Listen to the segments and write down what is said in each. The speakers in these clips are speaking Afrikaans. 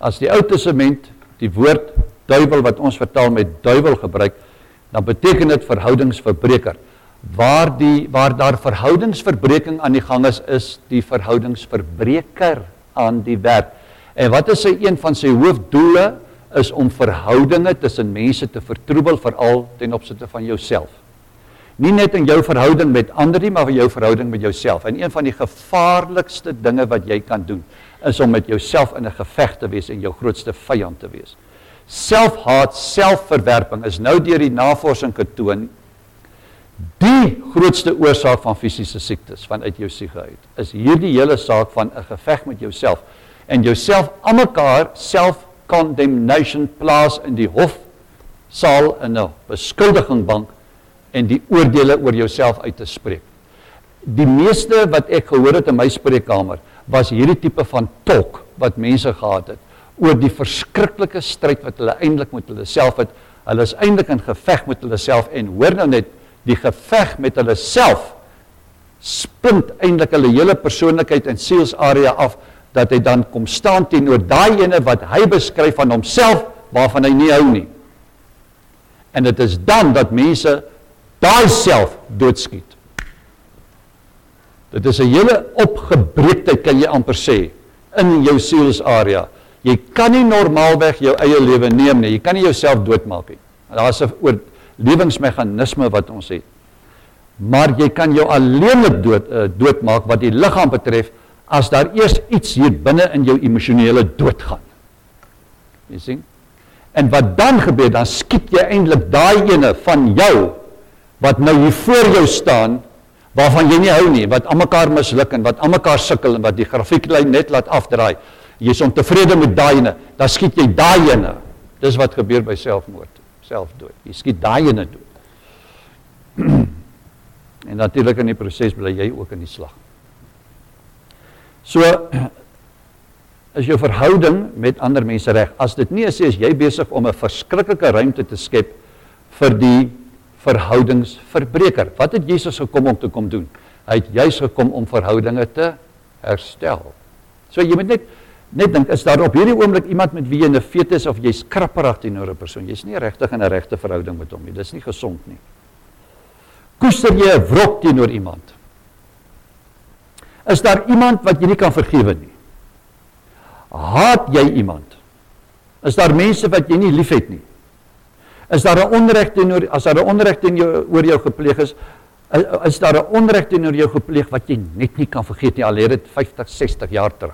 As die Ou Testament die woord duiwel wat ons vertaal met duiwel gebruik, dan beteken dit verhoudingsverbreker. Waar daar verhoudingsverbreking aan die gang is die verhoudingsverbreker aan die werk. En wat is een van sy hoofdoele? Is om verhoudinge tussen mense te vertroebel, veral ten opsigte van jouself. Nie net in jou verhouding met ander nie, maar in jou verhouding met jouself. En een van die gevaarlikste dinge wat jy kan doen, is om met jouself in 'n geveg te wees en jou grootste vyand te wees. Selfhaat, selfverwerping is nou deur die navorsing getoon, die grootste oorsaak van fisiese siektes, vanuit jou siege uit, is hierdie hele saak van 'n geveg met jouself. En jouself aan mekaar, self-condemnation plaas in die hofsaal in 'n beskuldigingbank en die oordeele oor jouself uit te spreek. Die meeste wat ek gehoor het in my spreekkamer, was hierdie tipe van talk wat mense gehad het, oor die verskriklike stryd wat hulle eintlik met hulle self het. Hulle is eintlik in geveg met hulle self, en hoor nou net, die geveg met hulle self splint eintlik hulle hele persoonlikheid en sielsarea af, dat hy dan kom staan teenoor daai ene wat hy beskryf van homself, waarvan hy nie hou nie. En dit is dan dat mense daai self doodskiet. Dit is 'n hele opgebreektheid, kan jy amper sê, in jou sielsarea. Jy kan nie normaalweg jou eie lewe neem nie, jy kan nie jouself doodmaak nie. Daar is 'n oorlewingsmeganisme wat ons het. Maar jy kan jou alleenlik doodmaak wat die liggaam betref, as daar eers iets hier binne in jou emosionele dood gaan. Jy sien? En wat dan gebeur, dan skiet jy eintlik daai ene van jou, wat nou hier voor jou staan, waarvan jy nie hou nie, wat aan mekaar misluk en wat aan mekaar sukkel en wat die grafieklyn net laat afdraai. Jy is ontevrede met daai ene, dan skiet jy daai ene. Dis wat gebeur by selfmoord, selfdood. Jy skiet daai ene dood. En natuurlik in die proses bly jy ook in die slag. So, is jou verhouding met ander mense reg? As dit nie is jy besig om 'n verskriklike ruimte te skep vir die verhoudingsverbreker. Wat het Jesus gekom om te kom doen? Hy het juis gekom om verhoudinge te herstel. So jy moet net dink, is daar op hierdie oomblik iemand met wie jy 'n feet is, of jy's krapperig teenoor 'n persoon? Jy's nie regtig in 'n regte verhouding met hom nie. Dis nie gesond nie. Koester jy 'n wrok teenoor iemand? Is daar iemand wat jy nie kan vergewe nie? Haat jy iemand? Is daar mense wat jy nie liefhet nie? Is daar 'n onreg teenoor, as daar 'n onreg teenoor jou gepleeg is daar 'n onreg teenoor jou gepleeg wat jy net nie kan vergeet nie, al het dit 50, 60 jaar terug.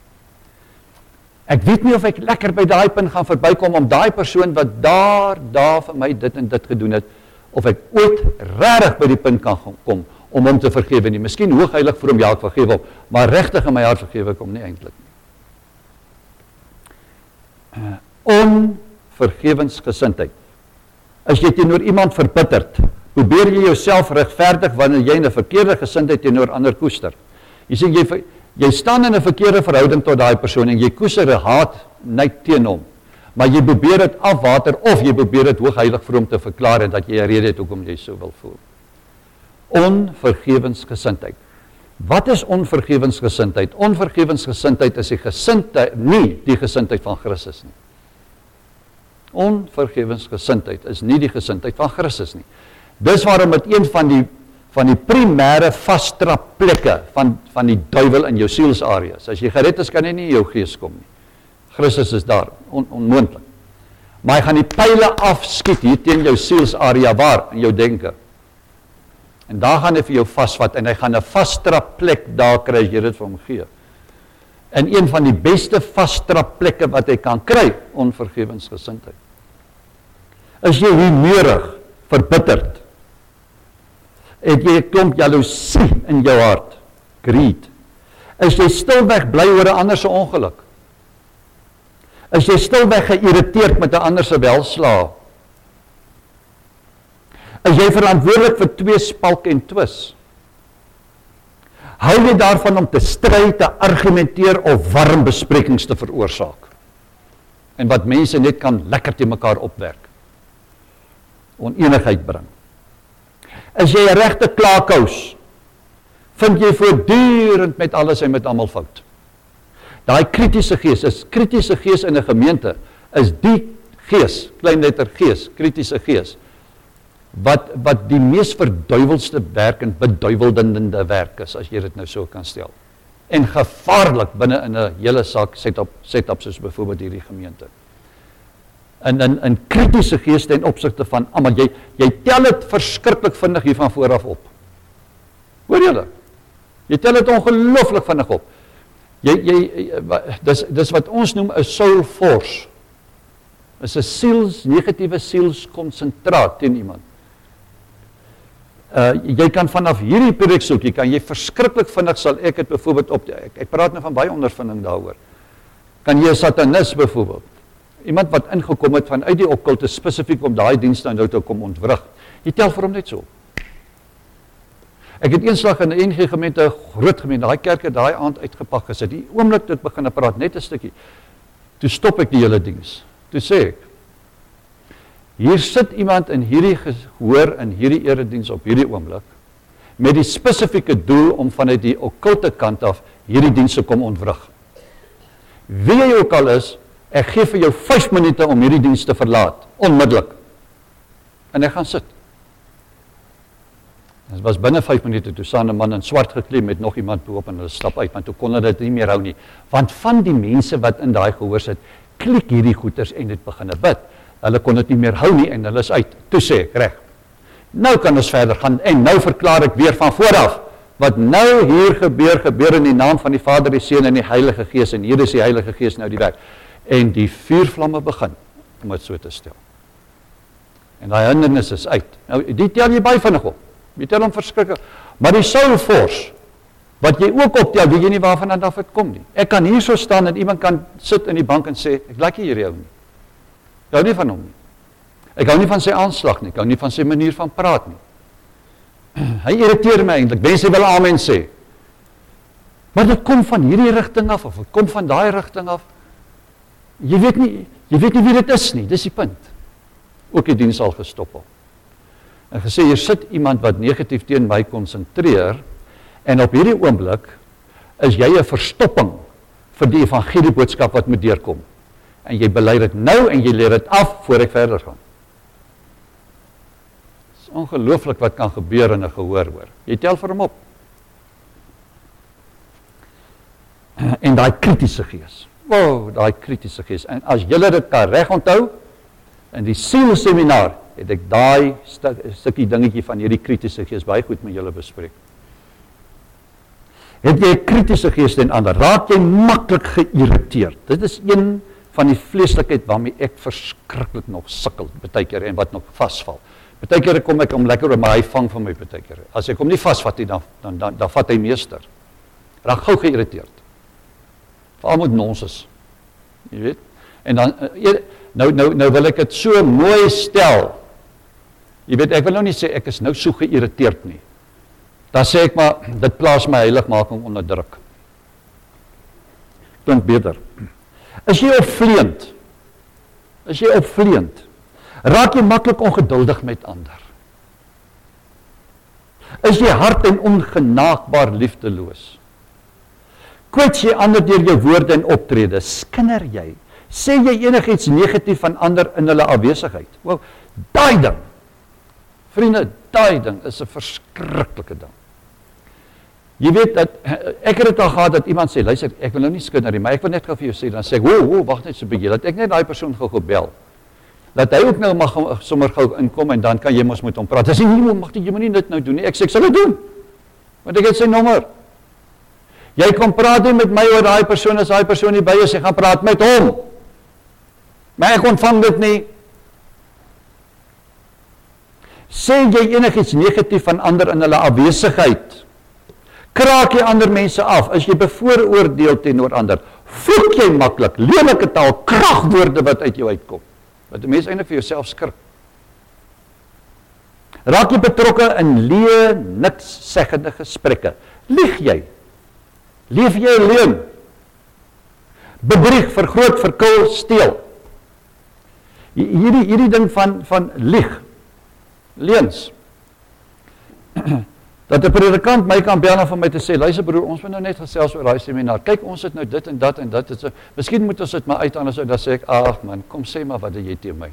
Ek weet nie of ek lekker by daai punt gaan verbykom om daai persoon wat daar vir my dit en dit gedoen het, of ek ooit regtig by die punt kan kom om hom te vergewe nie. Miskien hoogheilig vir hom, ja, ek vergewe hom, maar regtig in my hart vergewe ek hom nie eintlik nie. Onvergewensgesindheid. As jy teenoor iemand verbitterd, probeer jy jouself regverdig wanneer jy 'n verkeerde gesindheid teenoor ander koester. Jy sien, jy staan in 'n verkeerde verhouding tot daai persoon en jy koester 'n haat net teen hom. Maar jy probeer dit afwater of jy probeer dit hoogheilig vir hom te verklaar en dat jy 'n rede het hoekom jy so wil voel. Onvergewensgesindheid. Wat is onvergewensgesindheid? Onvergewensgesindheid is nie die gesindheid van Christus nie. Onvergewensgesindheid is nie die gesindheid van Christus nie. Dis waarom dit een van die primêre vasdrapplekke van die duiwel in jou sielsareas. As jy gered is, kan hy nie in jou gees kom nie. Christus is daar, onmoontlik. Maar hy gaan die pyle afskiet hier teen jou sielsarea, waar? In jou denke. En daar gaan hy vir jou vasvat, en hy gaan 'n vasdrapplek daar kry, as jy dit vir hom gee. En een van die beste vasdrapplekke wat hy kan kry, onvergewensgesindheid. Is jy humeurig, verbitterd? Het jy 'n klomp jaloesie in jou hart? Greed. Is jy stilweg bly oor 'n ander se ongeluk? Is jy stilweg geïrriteerd met 'n ander se welslaa? Is jy verantwoordelik vir tweespalk en twis? Hou jy daarvan om te stry, te argumenteer of warm besprekings te veroorsaak? En wat mense net kan lekker te mekaar opwerk. Onenigheid bring. Is jy 'n regte klaakous? Vind jy voortdurend met alles en met almal fout? Daai kritiese gees in 'n gemeente, is die gees, klein letter gees, kritiese gees, wat die mees verduiwelste werk en beduiweldende werk is, as jy dit nou so kan stel. En gevaarlik binne in 'n hele saak setup soos byvoorbeeld hierdie gemeente. In kritiese gees ten opsigte van almal, jy tel dit verskriklik vinnig hier van vooraf op. Hoor julle? Jy tel dit ongelooflik vinnig op. Dis wat ons noem 'n soul force. Is 'n negatiewe sielskonsentraat teen iemand. Jy kan vanaf hierdie preeksoekie, kan jy verskriklik vinnig, sal ek het byvoorbeeld ek praat nou van baie ondervinding daaroor. Kan jy 'n satanis byvoorbeeld, iemand wat ingekom het vanuit die okkulte spesifiek om daai dienste nou te kom ontwrig, jy tel vir hom net so. Ek het eenslag in 'n NG gemeente, 'n groot gemeente, daai kerk het daai aand uitgepak gesit. Die oomblik dit begin praat, net 'n stukkie. Toe stop ek die hele diens. Toe sê ek, hier sit iemand in hierdie gehoor in hierdie erediens op hierdie oomblik met die spesifieke doel om vanuit die okkulte kant af hierdie diens te kom ontwrig. Wie jy ook al is, ek gee vir jou 5 minute om hierdie diens te verlaat, onmiddellik. En ek gaan sit. Dit was binne 5 minute, toe staan 'n man in swart gekleed met nog iemand boop en hulle stap uit, want toe kon hulle dit nie meer hou nie. Want van die mense wat in daai gehoor sit, klik hierdie goeters en dit begin bid. Hulle kon dit nie meer hou nie en hulle is uit. Toe sê ek, reg. Nou kan ons verder gaan en nou verklaar ek weer van vooraf. Wat nou hier gebeur in die naam van die Vader, die Seun en die Heilige Gees, en hier is die Heilige Gees nou die werk. En die vuurvlamme begin, om dit so te stel. En daai hindernis is uit. Nou, die tel jy baie vinnig op. Jy tel hom verskriklik. Maar die soul force, wat jy ook optel, weet jy nie waarvan dan af dit kom nie. Ek kan hier so staan en iemand kan sit in die bank en sê, ek like hierdie ou nie. Ek hou nie van hom nie. Ek hou nie van sy aanslag nie, ek hou nie van sy manier van praat nie. Hy irriteer my eintlik, mense wil amen sê. Maar dit kom van hierdie rigting af, of dit kom van daai rigting af. Jy weet nie wie dit is nie, dis die punt. Ook die diens al gestop al. En gesê, hier sit iemand wat negatief teen my konsentreer, en op hierdie oomblik is jy 'n verstopping vir die evangelieboodskap wat moet deurkom. En jy bely dit nou en jy leer dit af voor ek verder gaan. Dit is ongelooflik wat kan gebeur in 'n gehoor hoor. Jy tel vir hom op. En daai kritiese gees. Wow, daai kritiese gees. En as julle dit kan reg onthou, in die sielseminar het ek daai stukkie dingetjie van hierdie kritiese gees baie goed met julle bespreek. Het jy 'n kritiese gees ten ander, raak jy maklik geïrriteerd. Dit is een van die vleeslikheid waarmee ek verskriklik nog sukkel, baie keer, en wat nog vasval. Baie keer kom ek om lekker, maar hy vang van my baie keer. As ek hom nie vasvat nie, dan vat hy meester. Raak gou geïrriteerd. Veral met nonsens. Jy weet? En dan, nou wil ek dit so mooi stel. Jy weet, ek wil nou nie sê, ek is nou so geïrriteerd nie. Dan sê ek maar, dit plaas my heiligmaking onder druk. Klink beter. Is jy opvleend? Raak jy maklik ongeduldig met ander? Is jy hard en ongenaakbaar liefdeloos? Kwets jy ander deur jou woorde en optrede? Skinder jy? Sê jy enigiets negatief van ander in hulle afwesigheid? Wow, daai ding, vriende, daai ding is 'n verskriklike ding. Jy weet dat, ek het dit al gehad dat iemand sê, luister, ek wil nou nie skinder nie, maar ek wil net gou vir jou sê, dan sê ek, wag net so 'n bietjie, dat ek net daai persoon gou bel. Dat hy ook nou mag sommer gou inkom en dan kan jy mos met hom praat. As jy nie mag jy moenie dit nou doen nie. Ek sê ek sal dit doen. Want ek het sy nommer. Jy kom praat nie met my oor daai persoon as daai persoon nie by is, jy gaan praat met hom. Maar ek ontvang dit nie. Sê jy enigiets negatief van ander in hulle afwesigheid? Kraak jy ander mense af? Is jy bevooroordeel teenoor ander? Vloek jy maklik, lelike taal, kragwoorde wat uit jou uitkom? Wat 'n mens eintlik vir jouself skrik. Raak jy betrokke in niks seggende gesprekke? Lieg jy? Leef jy 'n leuen? Bedrieg, vergroot, verkil, steel. Hierdie ding van lieg, leuns. Dat 'n predikant my kan bel en van my te sê, luister broer, ons moet nou net gesels oor daai seminar. Kyk, ons het nou dit en dat en dat. So, miskien moet ons dit maar uit anders uit. Dan sê ek, ag man, kom sê maar wat jy teen my.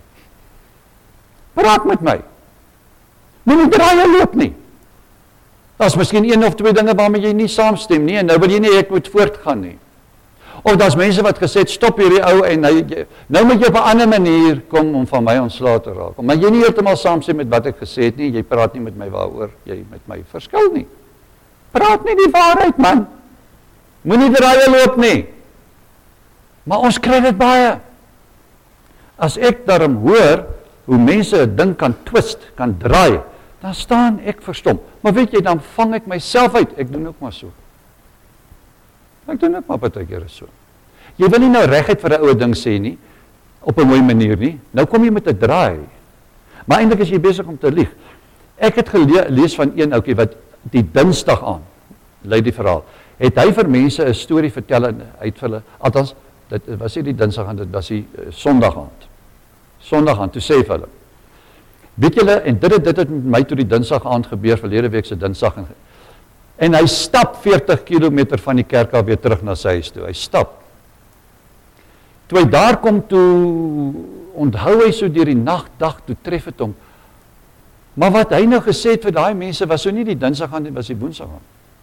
Praat met my. Moenie draai en loop nie. Daar's miskien 1 of 2 dinge waarmee jy nie saamstem nie en nou wil jy nie ek moet voortgaan nie. Of daar's mense wat gesê het, stop hierdie ou en nou moet jy op 'n ander manier kom om van my ontslae te raak. Maar jy nie heeltemal saamstem met wat ek gesê het nie, jy praat nie met my waaroor jy met my verskil nie. Praat nie die waarheid man. Moenie draai en loop nie. Maar ons kry dit baie. As ek daarom hoor hoe mense 'n ding kan twist, kan draai, dan staan ek verstom. Maar weet jy, dan vang ek myself uit. Ek doen ook maar so. Ek doen ook maar partykeer so. Jy wil nie nou reguit vir 'n ou ding sê nie, op 'n mooi manier nie. Nou kom jy met 'n draai. Maar eintlik is jy besig om te lieg. Ek het gelees van een ouetjie wat die Dinsdag aan, lei die verhaal, het hy vir mense 'n storie vertel en hy het vir hulle, althans, dit was nie die Dinsdag aan, dit was die Sondag aand. Sondag aan, toe sê vir hulle, weet julle, en dit het met my toe die Dinsdag aand gebeur, verlede week se Dinsdag, en hy stap 40 kilometer van die kerk af weer terug na sy huis toe, hy stap. Toe hy daar kom toe, onthou hy so deur die nagdag, toe tref het hom, maar wat hy nou gesê het vir daai mense, was so nie die Dinsdag aand, dit was die Woensdag aand.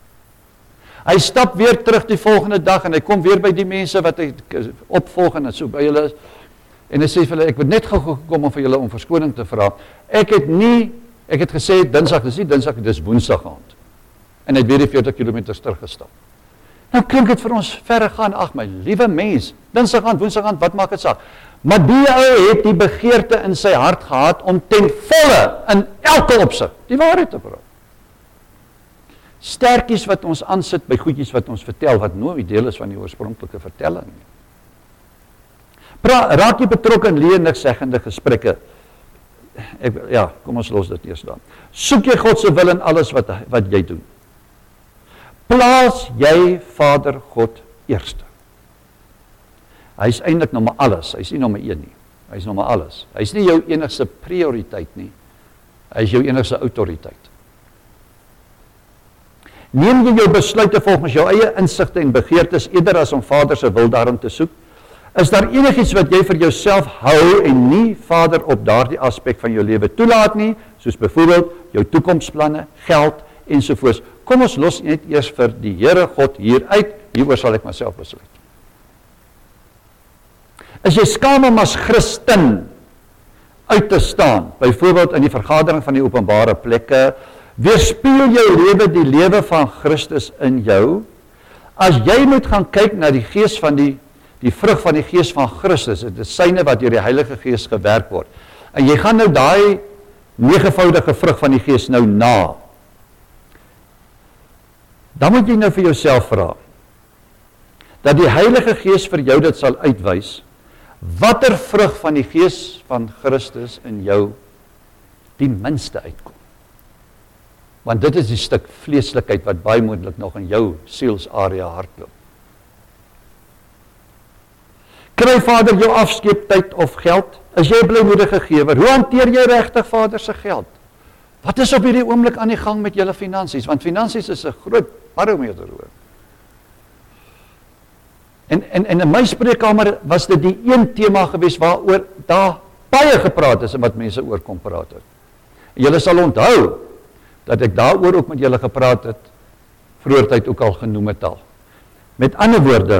Hy stap weer terug die volgende dag, en hy kom weer by die mense wat hy opvolg, en so by hulle is, en hy sê vir hulle, ek het net gekom om vir julle om verskoning te vra. Ek het gesê, Dinsdag, dis nie Dinsdag, dis Woensdag aand. En hy het weer die 40 kilometers teruggestap. Nou klink dit vir ons verre gaan, ag my liewe mens, Dinsdag aand, Woensdag aand, wat maak dit saak? Maar die ou het die begeerte in sy hart gehad om ten volle, in elke opsig, die waarheid te praat. Sterkies wat ons aansit by goedjies wat ons vertel, wat nooit deel is van die oorspronklike vertelling. Raak jy betrokke in leernigszeggende gesprekke? Kom ons los dit eers dan. Soek jy God se wil in alles wat jy doen. Plaas jy Vader God eerste. Hy is eintlik nommer alles, hy is nie nommer 1 nie. Hy is nommer alles. Hy is nie jou enigste prioriteit nie. Hy is jou enigste autoriteit. Neem jy jou besluite volgens jou eie insigte en begeertes eerder as om Vader se wil daarin te soek? Is daar enigiets wat jy vir jouself hou en nie Vader op daardie aspek van jou lewe toelaat nie, soos byvoorbeeld jou toekomsplanne, geld ensovoorts? Kom ons los net eers vir die Here God hier uit, hieroor sal ek myself besluit. Is jy skaam om as Christen uit te staan, byvoorbeeld in die vergadering van die openbare plekke, weerspieël jou lewe die lewe van Christus in jou? As jy moet gaan kyk na die gees van die vrug van die gees van Christus, dit is syne wat deur die Heilige Gees gewerk word, en jy gaan nou daai 9voudige vrug van die gees nou na, dan moet jy nou vir jouself vra, dat die Heilige Gees vir jou dit sal uitwys, watter vrug van die gees van Christus in jou die minste uitkom. Want dit is die stuk vleeslikheid wat baie moontlik nog in jou sielsarea hardloop. Kry Vader jou afskeeptyd of geld? Is jy 'n blymoedige gewer? Hoe hanteer jy regtig Vader se geld? Wat is op hierdie oomblik aan die gang met julle finansies? Want finansies is 'n groot barometer hoor. En in my spreekkamer was dit die een tema gewees waaroor daar baie gepraat is en wat mense oor kom praat het. En julle sal onthou dat ek daaroor ook met julle gepraat het, vroeër tyd ook al genoem het al. Met ander woorde,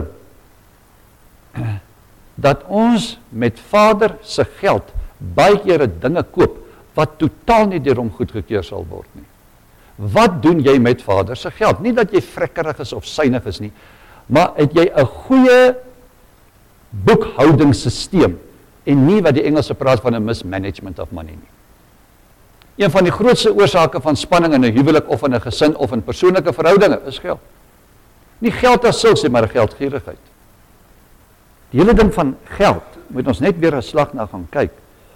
dat ons met Vader se geld baie kere dinge koop wat totaal nie deur hom goedgekeur sal word nie. Wat doen jy met Vader se geld? Nie dat jy vrekkerig is of synig is nie, maar het jy 'n goeie boekhoudingssysteem en nie wat die Engelse praat van 'n mismanagement of money nie. Een van die grootste oorsake van spanning in 'n huwelik of in 'n gesin of in persoonlike verhoudinge is geld. Nie geld as sulks nie, maar geldgierigheid. Die hele ding van geld, moet ons net weer 'n slag na gaan kyk.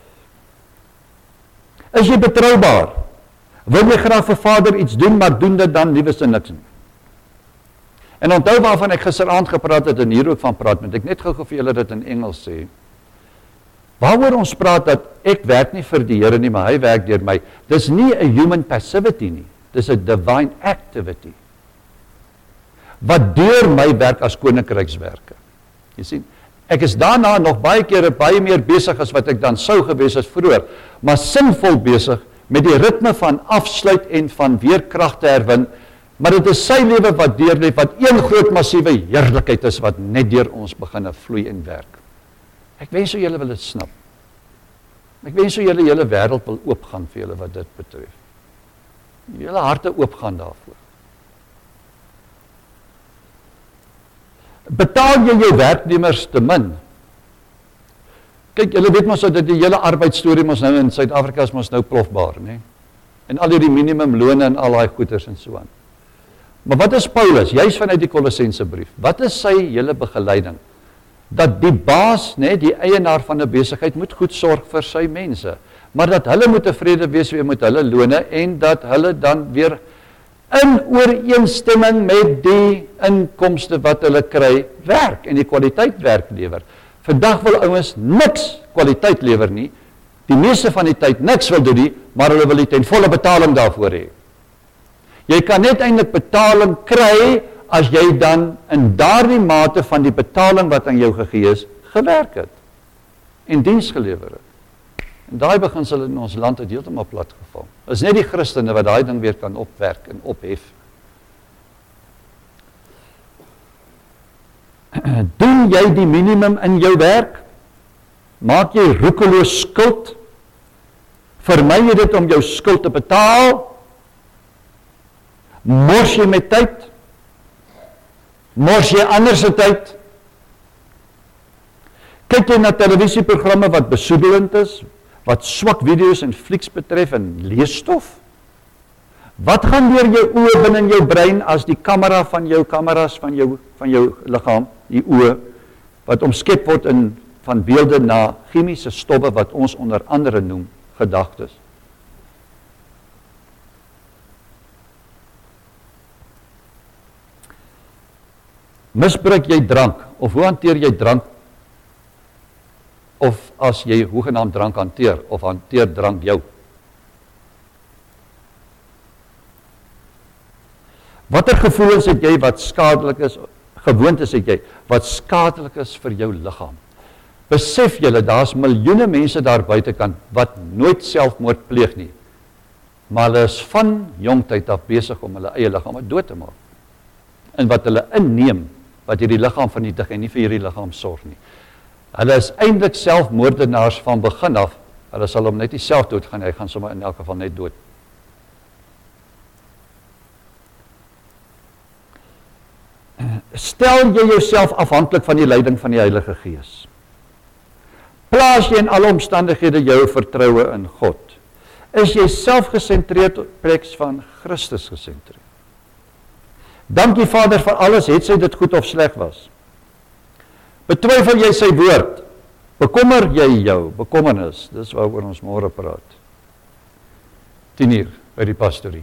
Is jy betroubaar? Wil jy graag vir Vader iets doen, maar doen dit dan liewes in niks nie? En onthou waarvan ek gisteraand gepraat het en hier ook van praat, moet ek net gou vir julle dit in Engels sê. Waaroor ons praat dat ek werk nie vir die Here nie, maar hy werk deur my. Dis nie 'n human passivity nie. Dis 'n divine activity wat deur my werk as koninkrykswerke. Jy sien, ek is daarna nog baie kere baie meer besig as wat ek dan sou gewees het vroeër, maar sinvol besig met die ritme van afsluit en van weerkrag te herwin, maar dit is sy lewe wat deurleef, wat een groot massiewe heerlikheid is wat net deur ons begin vloei en werk. Ek wens julle wil dit snap. Ek wens julle hele wêreld wil oopgaan vir julle wat dit betref. Julle harte oopgaan daarvoor. Betaal jy jou werknemers te min? Kyk, julle weet mos dat die hele arbeidsstorie mos nou in Suid-Afrika is mos nou plofbaar, né? En al hierdie minimumlone en al daai goeders en so aan. Maar wat is Paulus, juis vanuit die Kolossense brief? Wat is sy hele begeleiding? Dat die baas, die eienaar van 'n besigheid moet goed sorg vir sy mense, maar dat hulle moet tevrede wees weer met hulle lone en dat hulle dan weer in ooreenstemming met die inkomste wat hulle kry, werk en die kwaliteit werk lewer. Vandag wil ouens niks kwaliteit lewer nie, die meeste van die tyd niks wil doen nie, maar hulle wil die ten volle betaling daarvoor hê. Jy kan net eintlik betaling kry as jy dan in daardie mate van die betaling wat aan jou gegee is, gewerk het en diens gelewer het. En daai beginsel in ons land het heeltemal platgeval. Is net die Christene wat daai ding weer kan opwerk en ophef. Doen jy die minimum in jou werk? Maak jy roekeloos skuld? Vermy jy dit om jou skuld te betaal? Mors jy met tyd? Mors jy ander se tyd? Kyk jy na televisieprogramme wat besoedelend is, wat swak video's en flieks betref en leesstof? Wat gaan deur jou oë binne in jou brein as die kameras van jou liggaam, die oë, wat omskep word in van beelde na chemiese stowwe wat ons onder andere noem gedagtes? Misbruik jy drank, of hoe hanteer jy drank, of as jy hoegenaamd drank hanteer, of hanteer drank jou? Watter gevoelens het jy wat skadelik is, gewoontes het jy, wat skadelik is vir jou liggaam? Besef julle, daar's miljoene mense daar buitekant, wat nooit selfmoord pleeg nie, maar hulle is van jongtyd af besig om hulle eie liggaam dood te maak, en wat hulle inneem, wat hierdie liggaam vernietig en nie vir hierdie liggaam sorg nie. Hulle is eintlik selfmoordenaars van begin af, hulle sal hom net nie self doodgaan, hy gaan sommer in elk geval net dood. Stel jy jouself afhanklik van die leiding van die Heilige Gees? Plaas jy in alle omstandighede jou vertroue in God? Is jy selfgesentreerd op plek van Christus gesentreerd? Dankie Vader vir alles, het sy dit goed of sleg was? Betwyfel jy sy woord? Bekommer jy jou bekommernis? Dis waaroor ons môre praat. 10:00 by die pastorie.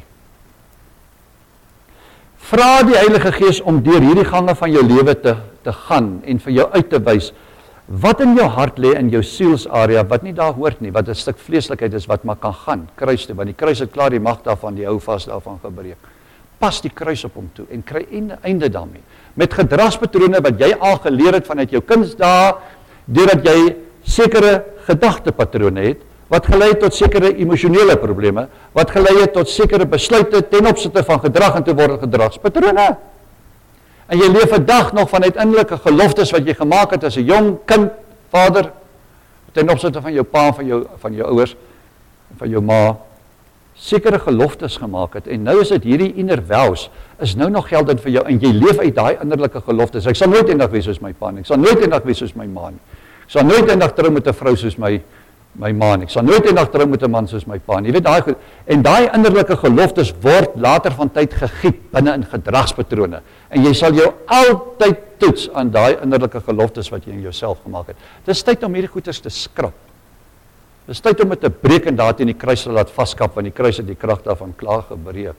Vra die Heilige Gees om deur hierdie gange van jou lewe te gaan en vir jou uit te wys wat in jou hart lê in jou sielsarea wat nie daar hoort nie, wat 'n stuk vleeslikheid is wat maar kan gaan, kruis toe, want die kruis het klaar die mag daarvan, die hou vas daarvan gebreek. Pas die kruis op hom toe en kry einde daarmee. Met gedragspatrone wat jy al geleer het vanuit jou kindsdae, deurdat jy sekere gedagtepatrone het, wat gelei het tot sekere emosionele probleme, wat gelei het tot sekere besluite ten opsigte van gedrag en te word gedragspatrone. En jy leef 'n dag nog vanuit innerlike geloftes wat jy gemaak het as 'n jong kind, vader, ten opsigte van jou pa, van jou ouers, van jou ma, sekere geloftes gemaak het, en nou is dit hierdie inner vows, is nou nog geldend vir jou, en jy leef uit daai innerlike geloftes. Ek sal nooit eendag wees soos my pa nie, ek sal nooit eendag wees soos my ma nie, ek sal nooit eendag trou met 'n vrou soos my ma nie, ek sal nooit eendag trou met 'n man soos my pa nie, jy weet daai goed, en daai innerlike geloftes word later van tyd gegiet binne in gedragspatrone, en jy sal jou altyd toets aan daai innerlike geloftes wat jy in jouself gemaak het. Dis tyd om hierdie goeders te skrap. Dis tyd om dit te breek en daar teen die kruis te laat vaskap, want die kruis het die krag daarvan klaar gebreek.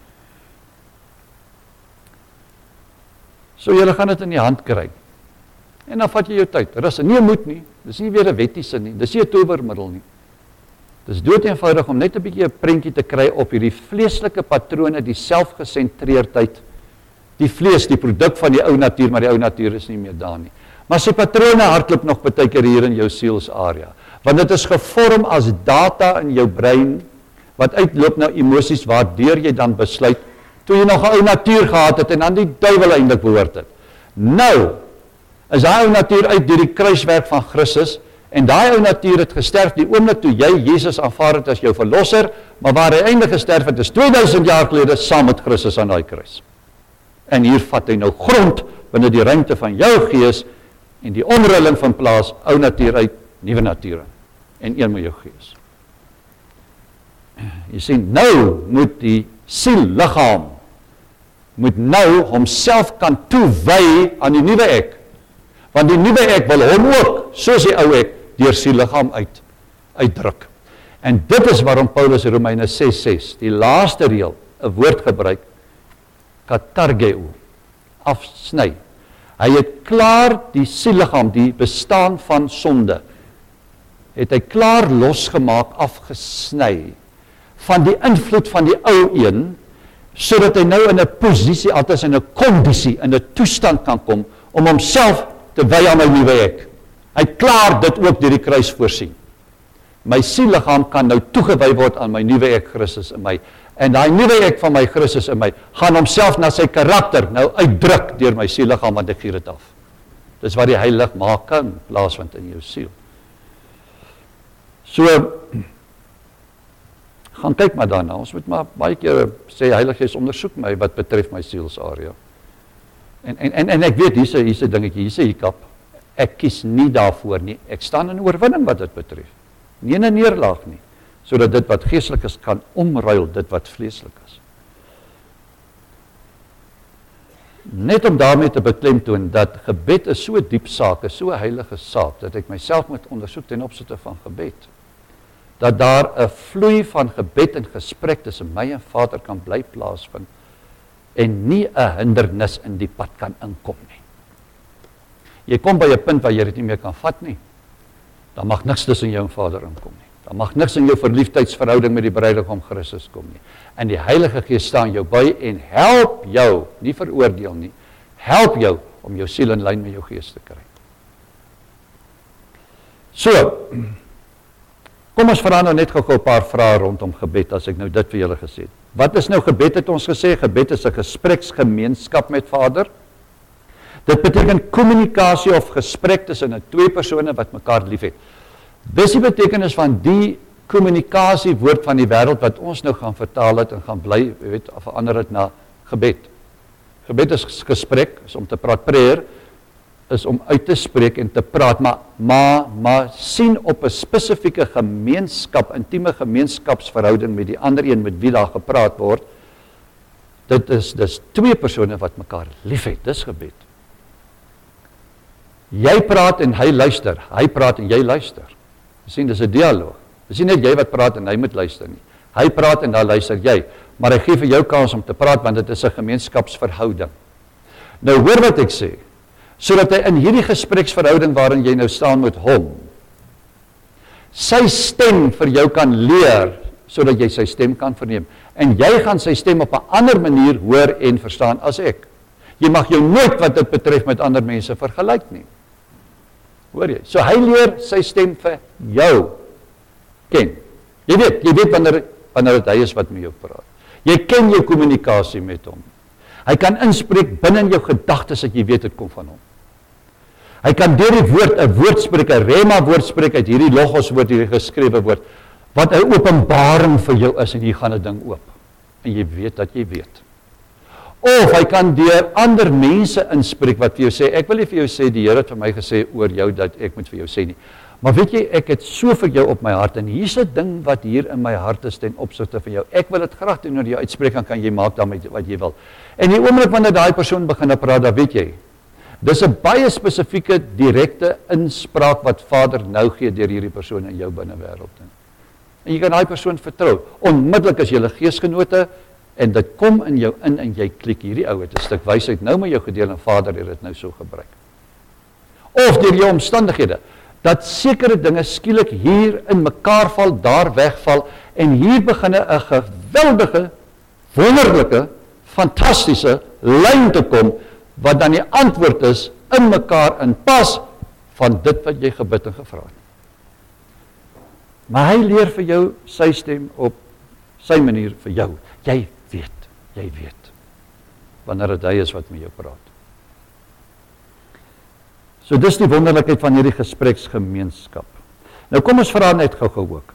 So julle gaan dit in die hand kry. En dan vat jy jou tyd. Rus, nie moet nie. Dis nie weer 'n wettiese nie. Dis nie 'n towermiddel nie. Dit is doodeenvoudig om net 'n bietjie 'n prentjie te kry op hierdie vleeslike patrone, die selfgesentreerdheid, die vlees, die produk van die ou natuur, maar die ou natuur is nie meer daar nie. Maar sy patrone hardloop nog baie keer hier in jou sielsarea, want dit is gevorm as data in jou brein, wat uitloop na emosies, waardeur jy dan besluit, toe jy nog 'n ou natuur gehad het, en dan die duiwel eintlik behoort het. Nou, is daai ou natuur uit deur die kruiswerk van Christus, en daai ou natuur het gesterf die oomblik toe jy Jesus aanvaar het as jou verlosser, maar waar hy eintlik gesterf het, is 2000 jaar gelede saam met Christus aan daai kruis. En hier vat hy nou grond binne die ruimte van jou gees, en die omrulling van plaas, ou natuur uit, nuwe natuur, en een met jou gees. Jy sien, nou moet die siel, liggaam, moet nou homself kan toewy aan die nuwe ek, want die nuwe ek wil hom ook, soos die ou ek, deur siel liggaam uitdruk. En dit is waarom Paulus Romeine 6:6, die laaste reël, 'n woord gebruik, katargeo, afsny. Hy het klaar die sielliggaam, die bestaan van sonde, het hy klaar losgemaak, afgesny, van die invloed van die ou een, sodat hy nou in 'n posisie, altyd in 'n kondisie, in 'n toestand kan kom, om homself te wy aan my nuwe ek. Hy het klaar dit ook deur die kruis voorsien. My sielliggaam kan nou toegewy word aan my nuwe ek Christus in my, en daai nuwe ek van my Christus in my, gaan homself na sy karakter nou uitdruk deur my sielliggaam, want ek gee dit af. Dis waar die heiligmaking plaasvind in jou siel. So, gaan kyk maar daarna, ons moet maar baie keer sê, Heilige Gees, ondersoek my wat betref my sielsarea. En ek weet, hier's 'n dingetjie, hier's 'n hiccup, ek kies nie daarvoor nie, ek staan in oorwinning wat dit betref, nie in 'n neerlaag nie, sodat dit wat geestelik is, kan omruil dit wat vleeslik is. Net om daarmee te beklemtoon, dat gebed is so 'n diep saak, is so 'n heilige saak, dat ek myself moet ondersoek ten opsigte van gebed. Dat daar 'n vloei van gebed en gesprek tussen my en Vader kan bly plaasvind, en nie 'n hindernis in die pad kan inkom nie. Jy kom by 'n punt waar jy dit nie meer kan vat nie, dan mag niks tussen jou en Vader inkom nie. Dan mag niks in jou verliefdheidsverhouding met die bruidegom Christus kom nie. En die Heilige Gees staan jou by en help jou, nie veroordeel nie, help jou om jou siel in lyn met jou gees te kry. So, kom ons vra nou net gou 'n paar vrae rondom gebed, as ek nou dit vir julle gesê het. Wat is nou gebed, het ons gesê? Gebed is 'n gespreksgemeenskap met Vader. Dit beteken kommunikasie of gesprek tussen twee persone wat mekaar liefhet. Dis die betekenis van die kommunikasie woord van die wêreld wat ons nou gaan vertaal het en gaan bly, verander dit na gebed. Gebed is gesprek, is om te praat. Prayer is om uit te spreek en te praat, maar sien op 'n spesifieke gemeenskap, intieme gemeenskapsverhouding met die ander een met wie daar gepraat word. Dit is twee persone wat mekaar liefhet, dis gebed. Jy praat en hy luister, hy praat en jy luister. Jy sien, dis 'n dialoog. Dis nie net jy wat praat en hy moet luister nie. Hy praat en dan luister jy, maar hy gee vir jou kans om te praat, want dit is 'n gemeenskapsverhouding. Nou hoor wat ek sê, sodat hy in hierdie gespreksverhouding waarin jy nou staan met hom, sy stem vir jou kan leer, sodat jy sy stem kan verneem. En jy gaan sy stem op 'n ander manier hoor en verstaan as ek. Jy mag jou nooit wat dit betref met ander mense vergelyk nie. Hoor jy? So hy leer sy stem vir jou ken. Jy weet wanneer dit hy is wat met jou praat. Jy ken jou kommunikasie met hom. Hy kan inspreek binne in jou gedagtes dat jy weet dit kom van hom. Hy kan deur die woord 'n woord spreek, 'n rema woord spreek uit hierdie logos woord, hierdie geskrewe woord, wat 'n openbaring vir jou is en jy gaan 'n ding oop. En jy weet dat jy weet. Of hy kan deur ander mense inspreek wat vir jou sê, ek wil nie vir jou sê, die Here het vir my gesê oor jou dat ek moet vir jou sê nie. Maar weet jy, ek het so vir jou op my hart, en hier's 'n ding wat hier in my hart is ten opsigte van jou. Ek wil dit graag teenoor jou uitspreek, dan kan jy maak daarmee wat jy wil. En die oomblik wanneer daai persoon begin praat, dan weet jy, dis 'n baie spesifieke, direkte inspraak wat Vader nou gee deur hierdie persoon in jou binnewêreld. En jy kan daai persoon vertrou. Onmiddellik as julle geesgenote, en dit kom in jou in en jy klik, hierdie ou het 'n stuk wysheid nou met jou gedeel en Vader het dit nou so gebruik. Of deur jou omstandighede. dat sekere dinge skielik hier in mekaar val, daar wegval, en hier begin 'n geweldige, wonderlike, fantastiese lyn te kom, wat dan die antwoord is, in mekaar in pas, van dit wat jy gebid en gevra het. Maar hy leer vir jou sy stem op sy manier vir jou. Jy weet, wanneer dit hy is wat met jou praat. So dis die wonderlikheid van hierdie gespreksgemeenskap. Nou kom ons vra net gou-gou ook.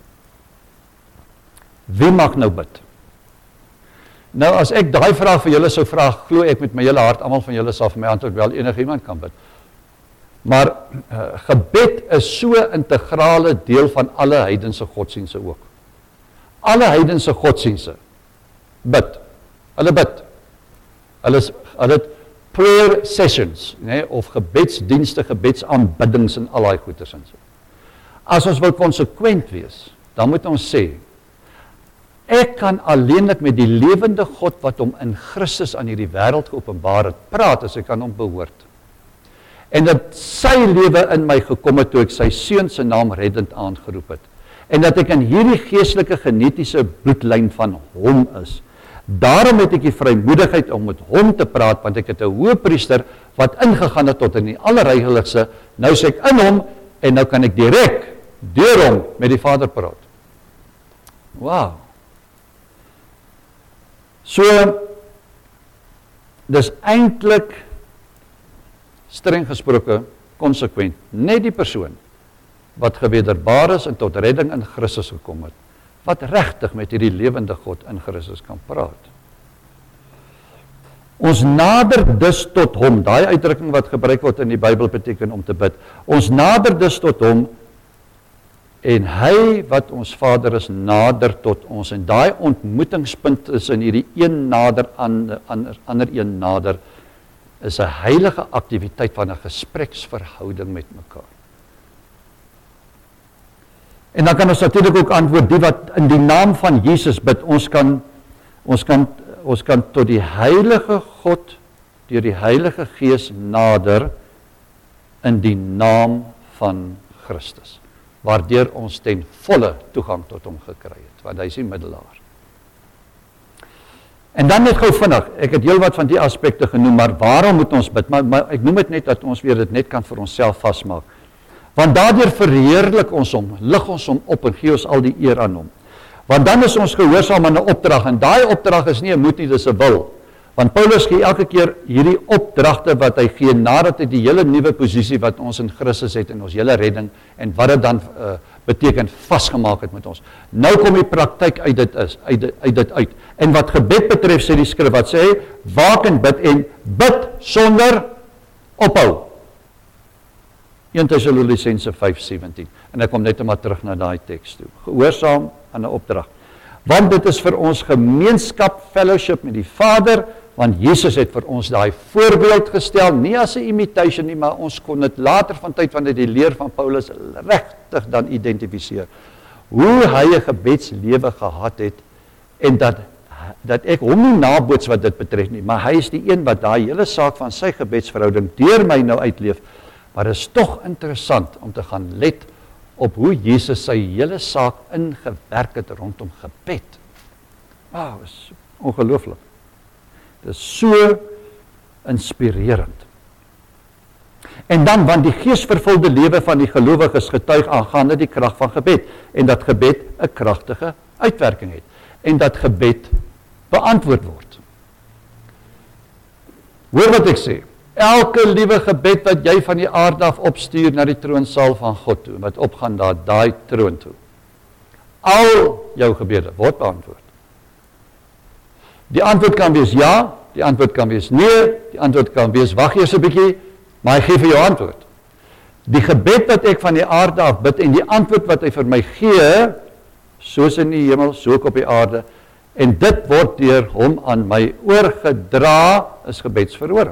Wie mag nou bid? Nou as ek daai vraag vir julle sou vra, glo ek met my hele hart, almal van julle sal vir my antwoord wel, enigiemand kan bid. Maar gebed is so 'n integrale deel van alle heidense godsdienste ook. Alle heidense godsdienste bid. Hulle bid. Hulle het prayer sessions, of gebedsdienste, gebedsaanbiddings en al daai goeders en so. As ons wil konsekwent wees, dan moet ons sê, ek kan alleenlik met die lewende God wat hom in Christus aan hierdie wêreld geopenbaar het, praat as ek aan hom behoort. En dat sy lewe in my gekom het toe ek sy seun se naam reddend aangeroep het. En dat ek in hierdie geestelike genetiese bloedlyn van hom is. Daarom het ek die vrymoedigheid om met hom te praat, want ek het 'n hoëpriester wat ingegaan het tot in die allerheiligste. Nou is ek in hom en nou kan ek direk deur hom met die Vader praat. Wow. So, dis eintlik streng gesproke, konsekwent, net die persoon wat gewederbaar is en tot redding in Christus gekom het, wat regtig met hierdie lewende God in Christus kan praat. Ons nader dus tot hom, daai uitdrukking wat gebruik word in die Bybel beteken om te bid, ons nader dus tot hom, en hy wat ons Vader is, nader tot ons, en daai ontmoetingspunt is in hierdie een nader, ander een nader, is 'n heilige aktiwiteit van 'n gespreksverhouding met mekaar. En dan kan ons natuurlik ook antwoord, die wat in die naam van Jesus bid, ons kan tot die heilige God, deur die Heilige Gees nader, in die naam van Christus, waardeur ons ten volle toegang tot hom gekry het, want hy is die middelaar. En dan net gou vinnig, ek het heelwat van die aspekte genoem, maar waarom moet ons bid? Maar ek noem dit net dat ons weer dit net kan vir onsself vasmaak. Want daardeur verheerlik ons hom, lig ons hom op en gee ons al die eer aan hom. Want dan is ons gehoorsaam aan 'n opdrag, en daai opdrag is nie 'n moet nie, dis 'n wil. Want Paulus gee elke keer hierdie opdragte wat hy gee, nadat hy die hele nuwe posisie wat ons in Christus het, en ons hele redding, en wat dit dan beteken, vasgemaak het met ons. Nou kom die praktyk uit dit uit. En wat gebed betref, sê die skrif, wat sê hy, waak en bid sonder ophou. 1 Tessalonisense 5:17. En ek kom net maar terug na daai teks toe. Gehoorsaam aan 'n opdrag. Want dit is vir ons gemeenskap, fellowship met die Vader, want Jesus het vir ons daai voorbeeld gestel, nie as 'n imitation nie, maar ons kon dit later van tyd van die leer van Paulus regtig dan identifiseer. Hoe hy 'n gebedslewe gehad het, en dat ek hom nie naboots wat dit betref nie, maar hy is die een wat daai hele saak van sy gebedsverhouding deur my nou uitleef. Maar dit is tog interessant om te gaan let op hoe Jesus sy hele saak ingewerk het rondom gebed. Wow, is ongelooflik. Dit is so inspirerend. En dan, want die geesvervulde lewe van die gelowiges getuig aangaande die krag van gebed, en dat gebed 'n kragtige uitwerking het, en dat gebed beantwoord word. Hoor wat ek sê, elke liewe gebed wat jy van die aarde af opstuur na die troonsaal van God toe, wat opgaan daar, daai troon toe, al jou gebede word beantwoord. Die antwoord kan wees ja, die antwoord kan wees nee, die antwoord kan wees wag eers 'n bietjie, maar hy gee vir jou antwoord. Die gebed wat ek van die aarde af bid, en die antwoord wat hy vir my gee, soos in die hemel, so ook op die aarde, en dit word deur hom aan my oorgedra, is gebedsverhoring.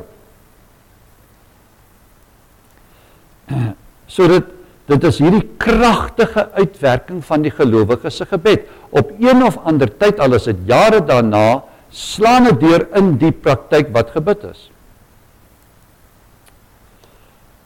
So dit is hierdie kragtige uitwerking van die gelowige se gebed. Op een of ander tyd, al is dit jare daarna, slaan dit deur in die praktyk wat gebid is.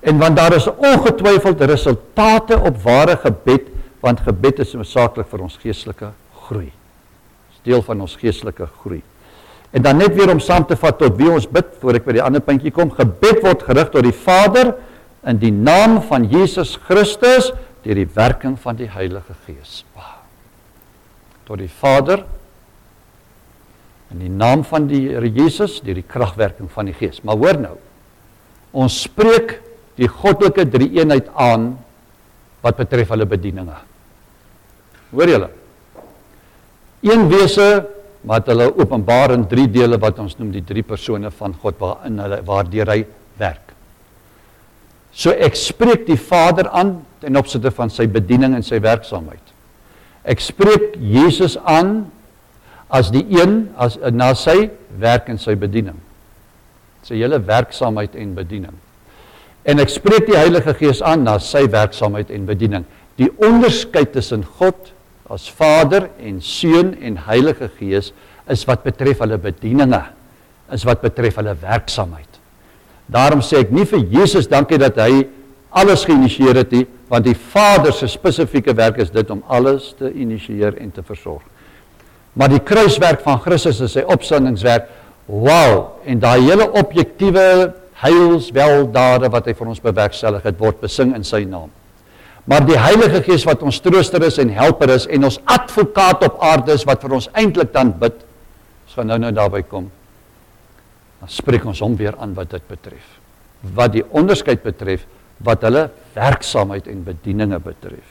En want daar is ongetwyfeld resultate op ware gebed, want gebed is noodsaaklik vir ons geestelike groei. Dit is deel van ons geestelike groei. En dan net weer om saam te vat tot wie ons bid, voor ek by die ander puntjie kom, gebed word gerig tot die Vader, in die naam van Jesus Christus, deur die werking van die Heilige Gees. Tot die Vader, in die naam van die Here Jesus, deur die kragwerking van die Gees. Maar hoor nou, ons spreek die goddelike drie-eenheid aan, wat betref hulle bedieninge. Hoor julle? Een wese, maar het hulle openbaar in 3 dele, wat ons noem die 3 persone van God, waardeur hy werk. So ek spreek die Vader aan, ten opsigte van sy bediening en sy werksaamheid. Ek spreek Jesus aan, as die een, na sy werk en sy bediening. Sy hele werksaamheid en bediening. En ek spreek die Heilige Gees aan, na sy werksaamheid en bediening. Die onderskeid tussen God, as Vader en Seun en Heilige Gees, is wat betref hulle bedieninge, is wat betref hulle werksaamheid. Daarom sê ek nie vir Jesus dankie dat hy alles geïnisieer het nie, want die Vader se spesifieke werk is dit om alles te initieer en te versorg. Maar die kruiswerk van Christus is sy opstandingswerk, wow, en daai hele objektiewe heilsweldade wat hy vir ons bewerkstellig het, word besing in sy naam. Maar die Heilige Gees wat ons trooster is en helper is, en ons advokaat op aarde is, wat vir ons eintlik dan bid, ons gaan nou daarby kom, dan spreek ons hom weer aan wat dit betref. Wat die onderskeid betref, wat hulle werksaamheid en bedieninge betref.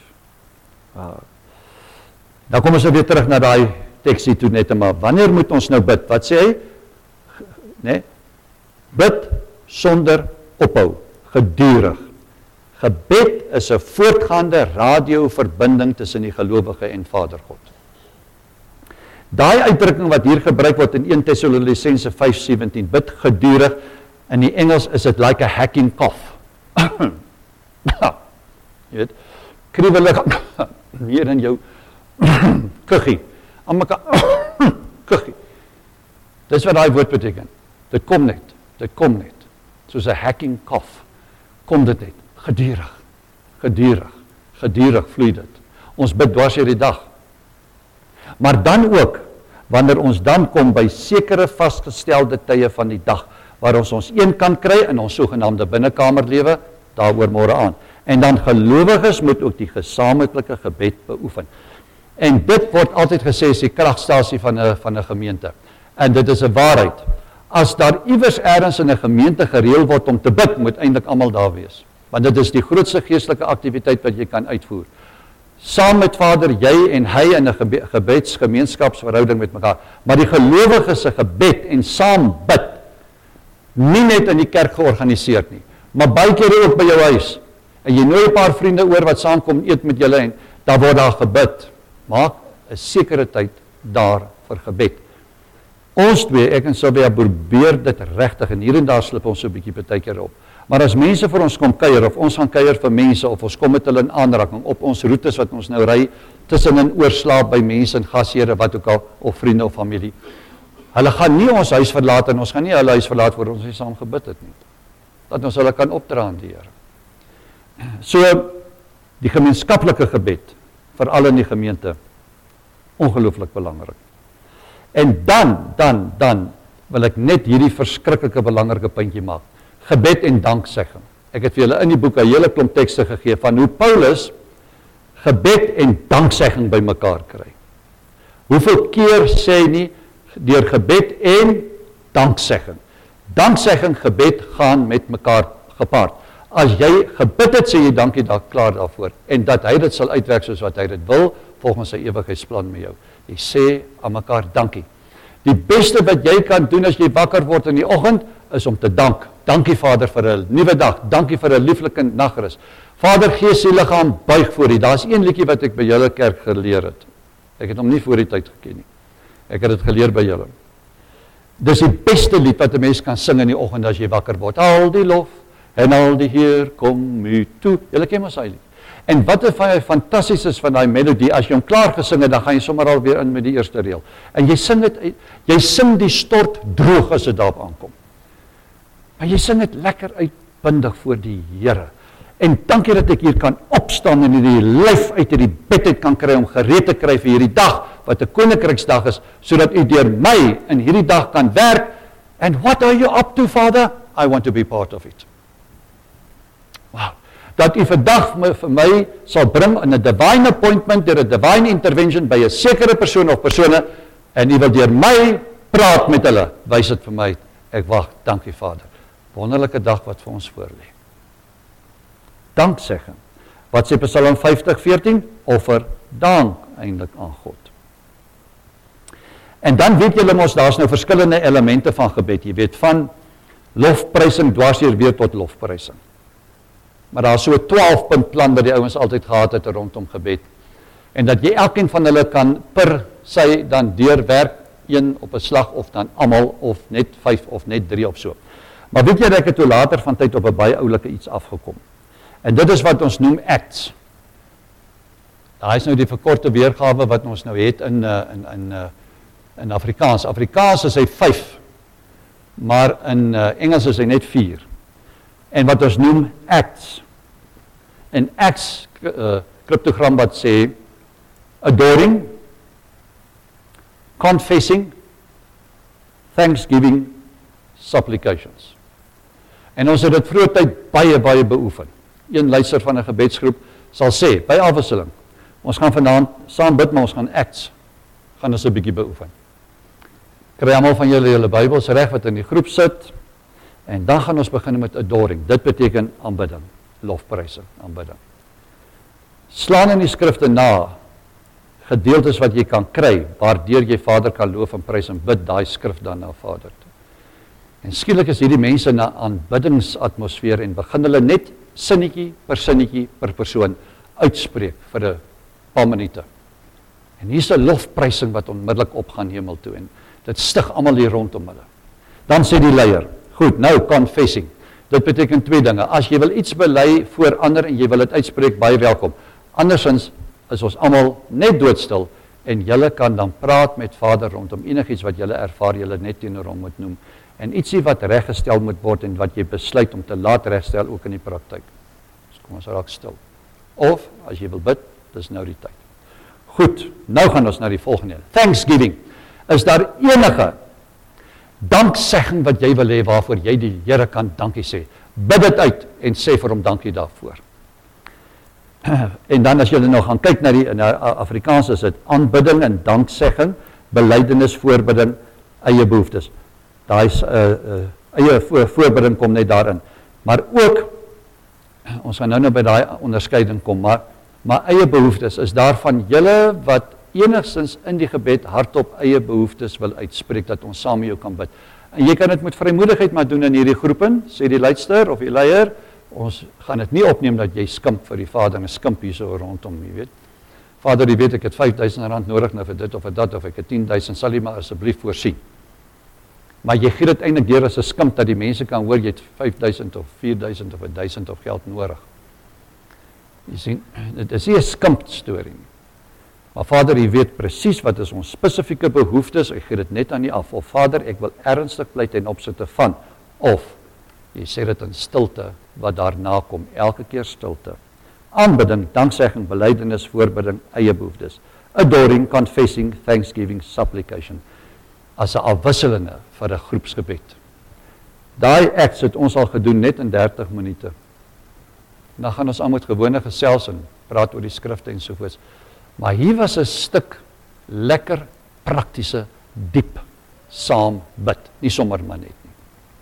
Nou kom ons weer terug na daai teksie toe net, maar wanneer moet ons nou bid? Wat sê hy? Nee? Bid sonder ophou, gedurig. Gebed is 'n voortgaande radioverbinding tussen die gelowige en Vader God. Daai uitdrukking wat hier gebruik word in 1 Tessalonisense 5:17, bid gedurig, in die Engels is dit like a hacking cough. Jy weet, kriewelig hier in jou kuggie, aan mekaar kuggie. Dis wat daai woord beteken. Dit kom net, soos 'n hacking cough, kom dit net, gedurig vloei dit. Ons bid dwars deur die dag. Maar dan ook, wanneer ons dan kom by sekere vasgestelde tye van die dag, waar ons een kan kry in ons sogenaamde binnekamerlewe, daaroor môre aan. En dan gelowiges moet ook die gesamentlike gebed beoefen. En dit word altyd gesê is die kragstasie van 'n gemeente. En dit is 'n waarheid. As daar iewers ergens in 'n gemeente gereël word om te bid, moet eintlik almal daar wees. Want dit is die grootste geestelike aktiwiteit wat jy kan uitvoer. Saam met Vader, jy en hy in 'n gebedsgemeenskapsverhouding met mekaar. Maar die gelowiges se gebed en saam bid, nie net in die kerk georganiseer nie, maar baie kere ook by jou huis. En jy nooi 'n paar vriende oor wat saamkom eet met julle en daar word daar gebid. Maak 'n sekere tyd daar vir gebed. Ons twee, ek en Sylvia, probeer dit regtig, en hier en daar slip ons so 'n bietjie partykeer op. Maar as mense vir ons kom kuier, of ons gaan kuier vir mense, of ons kom met hulle in aanraking, op ons roetes wat ons nou ry, tussenin oorslaap by mense en gasheere, wat ook al, of vriende of familie, hulle gaan nie ons huis verlaat, en ons gaan nie hulle huis verlaat, voor ons nie saam gebid het nie. Dat ons hulle kan opdra aan die Here. So, die gemeenskaplike gebed, veral in die gemeente, ongelooflik belangrik. En dan wil ek net hierdie verskriklike belangrike puntjie maak. Gebed en danksegging. Ek het vir julle in die boek 'n hele klomp tekste gegee van hoe Paulus gebed en danksegging bymekaar kry. Hoeveel keer sê hy nie deur gebed en danksegging. Danksegging, gebed gaan met mekaar gepaard. As jy gebid het, sê jy dankie klaar daarvoor, en dat hy dit sal uitwerk soos wat hy dit wil, volgens sy ewigheidsplan met jou. Jy sê aan mekaar dankie. Die beste wat jy kan doen as jy wakker word in die oggend, is om te dank. Dankie Vader vir 'n nuwe dag, dankie vir 'n lieflike nagrus. Vader, gees en liggaam buig voor U. Daar's een liedjie wat ek by julle kerk geleer het. Ek het hom nie voor die tyd geken nie. Ek het dit geleer by julle. Dis die beste lied wat 'n mens kan sing in die oggend as jy wakker word. Al die lof en al die Heer kom U toe. Julle ken mos hy lied. En wat is fantasties is van daai melodie, as jy hom klaar gesing het, dan gaan jy sommer al weer in met die eerste reël. En jy sing die stort droog as dit daarop aankom. Maar jy sing dit lekker uit uitbundig voor die Here. En dankie dat ek hier kan opstaan en hierdie lyf uit hierdie bed uit kan kry om gereed te kry vir hierdie dag, wat 'n koninkryksdag is, sodat u deur my in hierdie dag kan werk. And what are you up to, Father? I want to be part of it. Wow. Dat u vandag vir my sal bring in 'n divine appointment, deur 'n divine intervention by 'n sekere persoon of persone, en u wil deur my praat met hulle. Wys dit vir my. Ek wag. Dankie, Vader. Wonderlike dag wat vir ons voorlê. Danksegging. Wat sê Psalm 50:14? Offer dank eintlik aan God. En dan weet julle mos, daar's nou verskillende elemente van gebed. Jy weet, van lofprysing dwarsdeur weer tot lofprysing. Maar daar's so 'n 12-punt plan wat die ouens altyd gehad het rondom gebed. En dat jy elkeen van hulle kan per sy dan deurwerk, een op 'n slag, of dan almal, of net 5 of net 3 of so. Maar weet jy, ek het toe later van tyd op 'n baie oulike iets afgekom. En dit is wat ons noem acts. Daar is nou die verkorte weergawe wat ons nou het in Afrikaans. Afrikaans is hy 5, maar in Engels is hy net 4. En wat ons noem acts. En acts, kryptogram wat sê, adoring, confessing, thanksgiving, supplications. En ons het dit vroeër tyd baie beoefen. Een luister van 'n gebedsgroep sal sê, by afwisseling, ons gaan vanaand saam bid, maar ons gaan acts, gaan ons 'n bietjie beoefen. Kry almal van julle Bybels reg wat in die groep sit, en dan gaan ons begin met adoring. Dit beteken aanbidding, lofprysing, aanbidding. Slaan in die skrifte na, gedeeltes wat jy kan kry, waardeur jy Vader kan loof en prys, en bid daai skrif dan na Vader toe. En skielik is hierdie mense na aanbiddingsatmosfeer, en begin hulle net sinnetjie per persoon uitspreek vir 'n paar minute. En hier's 'n lofprysing wat onmiddellik opgaan hemel toe, en dit stig almal hier rondom hulle. Dan sê die leier, goed, nou confessing. Dit beteken 2 dinge. As jy wil iets bely voor ander en jy wil dit uitspreek, baie welkom. Andersins is ons almal net doodstil, en julle kan dan praat met Vader rondom enigiets wat julle ervaar, julle net teenoor hom moet noem. En ietsie wat reggestel moet word, en wat jy besluit om te laat regstel ook in die praktyk. Dus kom ons raak stil. Of, as jy wil bid, dis nou die tyd. Goed, nou gaan ons na die volgende. Thanksgiving. Is daar enige danksegging wat jy wil hê, waarvoor jy die Here kan dankie sê? Bid dit uit, en sê vir hom dankie daarvoor. En dan as julle nou gaan kyk na Afrikaans, is dit aanbidding en danksegging, belydenis, voorbidding, eie behoeftes. Daai eie voorbidding kom net daarin. Maar ook, ons gaan nou by daai onderskeiding kom, maar eie behoeftes, is daarvan julle wat enigstens in die gebed hardop eie behoeftes wil uitspreek, dat ons saam met jou kan bid. En jy kan dit met vrymoedigheid maar doen in hierdie groepen, sê die leidster of die leier, ons gaan dit nie opneem dat jy skimp vir die Vader, en skimp hier so rondom, jy weet. Vader, jy weet, ek het R5.000 nodig nou vir dit of vir dat, of ek het 10.000, sal jy maar asseblief voorsien. Maar jy gee dit eintlik deur as 'n skimp, dat die mense kan hoor, jy het 5.000 of 4.000 of 1.000 of geld nodig. Jy sien, dit is nie 'n skimp storie nie. Maar Vader, jy weet presies wat is ons spesifieke behoeftes, ek gee dit net aan U af. Of Vader, ek wil ernstig bly ten opsigte van, of jy sê dit in stilte, wat daarna kom, elke keer stilte. Aanbidding, danksegging, belydenis, voorbidding, eie behoeftes. Adoring, confessing, thanksgiving, supplication. As 'n afwisselinge vir 'n groepsgebed. Daai acts het ons al gedoen net in 30 minute. Dan gaan ons aan met gewone gesels en praat oor die skrifte en sovoorts. Maar hier was 'n stuk lekker, praktiese, diep saam bid. Nie sommer maar net nie.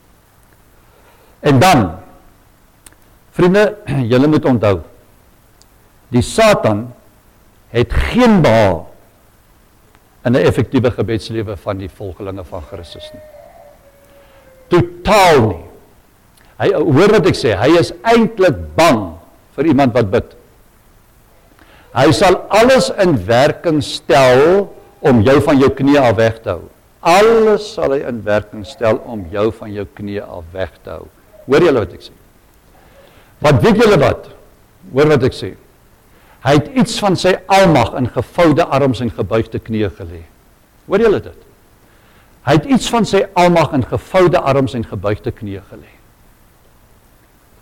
En dan, vriende, julle moet onthou, die Satan het geen behaal in 'n effektiewe gebedslewe van die volgelinge van Christus nie. Totaal nie. Hoor wat ek sê, hy is eintlik bang vir iemand wat bid. Hy sal alles in werking stel om jou van jou knieë af weg te hou. Alles sal hy in werking stel om jou van jou knieë af weg te hou. Hoor julle wat ek sê? Wat weet julle wat? Hoor wat ek sê? Hy het iets van sy almag in gevoude arms en gebuigde knieë gelê. Hoor julle dit? Hy het iets van sy almag in gevoude arms en gebuigde knieë gelê.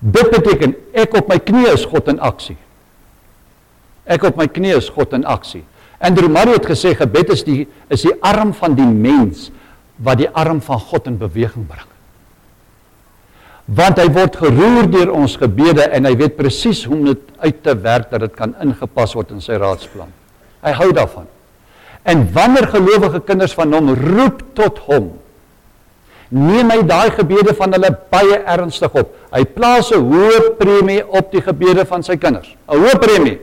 Dit beteken, ek op my knie is God in aksie. Ek op my knie is God in aksie. Andrew Murray het gesê, gebed is die arm van die mens, wat die arm van God in beweging bring. Want hy word geroer deur ons gebede, en hy weet presies hoe om dit uit te werk, dat dit kan ingepas word in sy raadsplan. Hy hou daarvan. En wanneer gelowige kinders van hom roep tot hom, neem hy daai gebede van hulle baie ernstig op. Hy plaas 'n hoë premie op die gebede van sy kinders. 'n Hoë premie.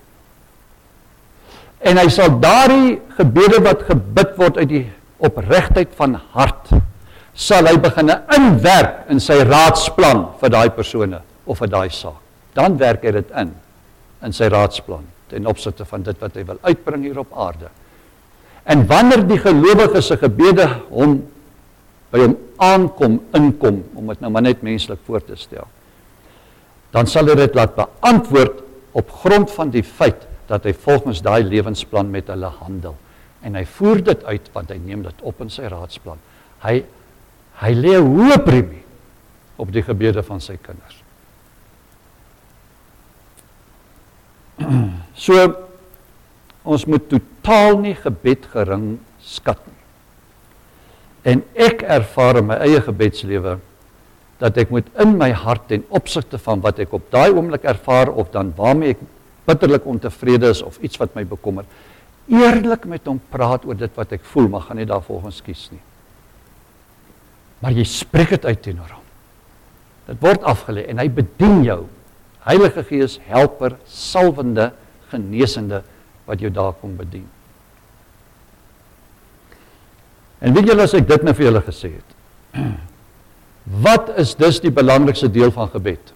En hy sal daardie gebede wat gebid word uit die opregtheid van hart, sal hy beginne inwerk in sy raadsplan vir daai persone of vir daai saak. Dan werk hy dit in sy raadsplan, ten opsigte van dit wat hy wil uitbring hier op aarde. En wanneer die gelowige se gebede by hom inkom, om dit nou maar net menslik voor te stel, dan sal hy dit laat beantwoord op grond van die feit dat hy volgens daai lewensplan met hulle handel. En hy voer dit uit, want hy neem dit op in sy raadsplan. Hy lê 'n hoë premie op die gebede van sy kinders. So, ons moet totaal nie gebed gering skat nie. En ek ervaar in my eie gebedslewe, dat ek moet in my hart ten opsigte van wat ek op daai oomblik ervaar, of dan waarmee ek bitterlik ontevrede is, of iets wat my bekommer, eerlik met hom praat oor dit wat ek voel, maar gaan nie daar volgens kies nie. Maar jy spreek dit uit teenoor hom. Dit word afgelê, en hy bedien jou. Heilige Gees, helper, salwende, genesende, wat jou daar kom bedien. En weet julle, as ek dit nou vir julle gesê het, wat is dus die belangrikste deel van gebed?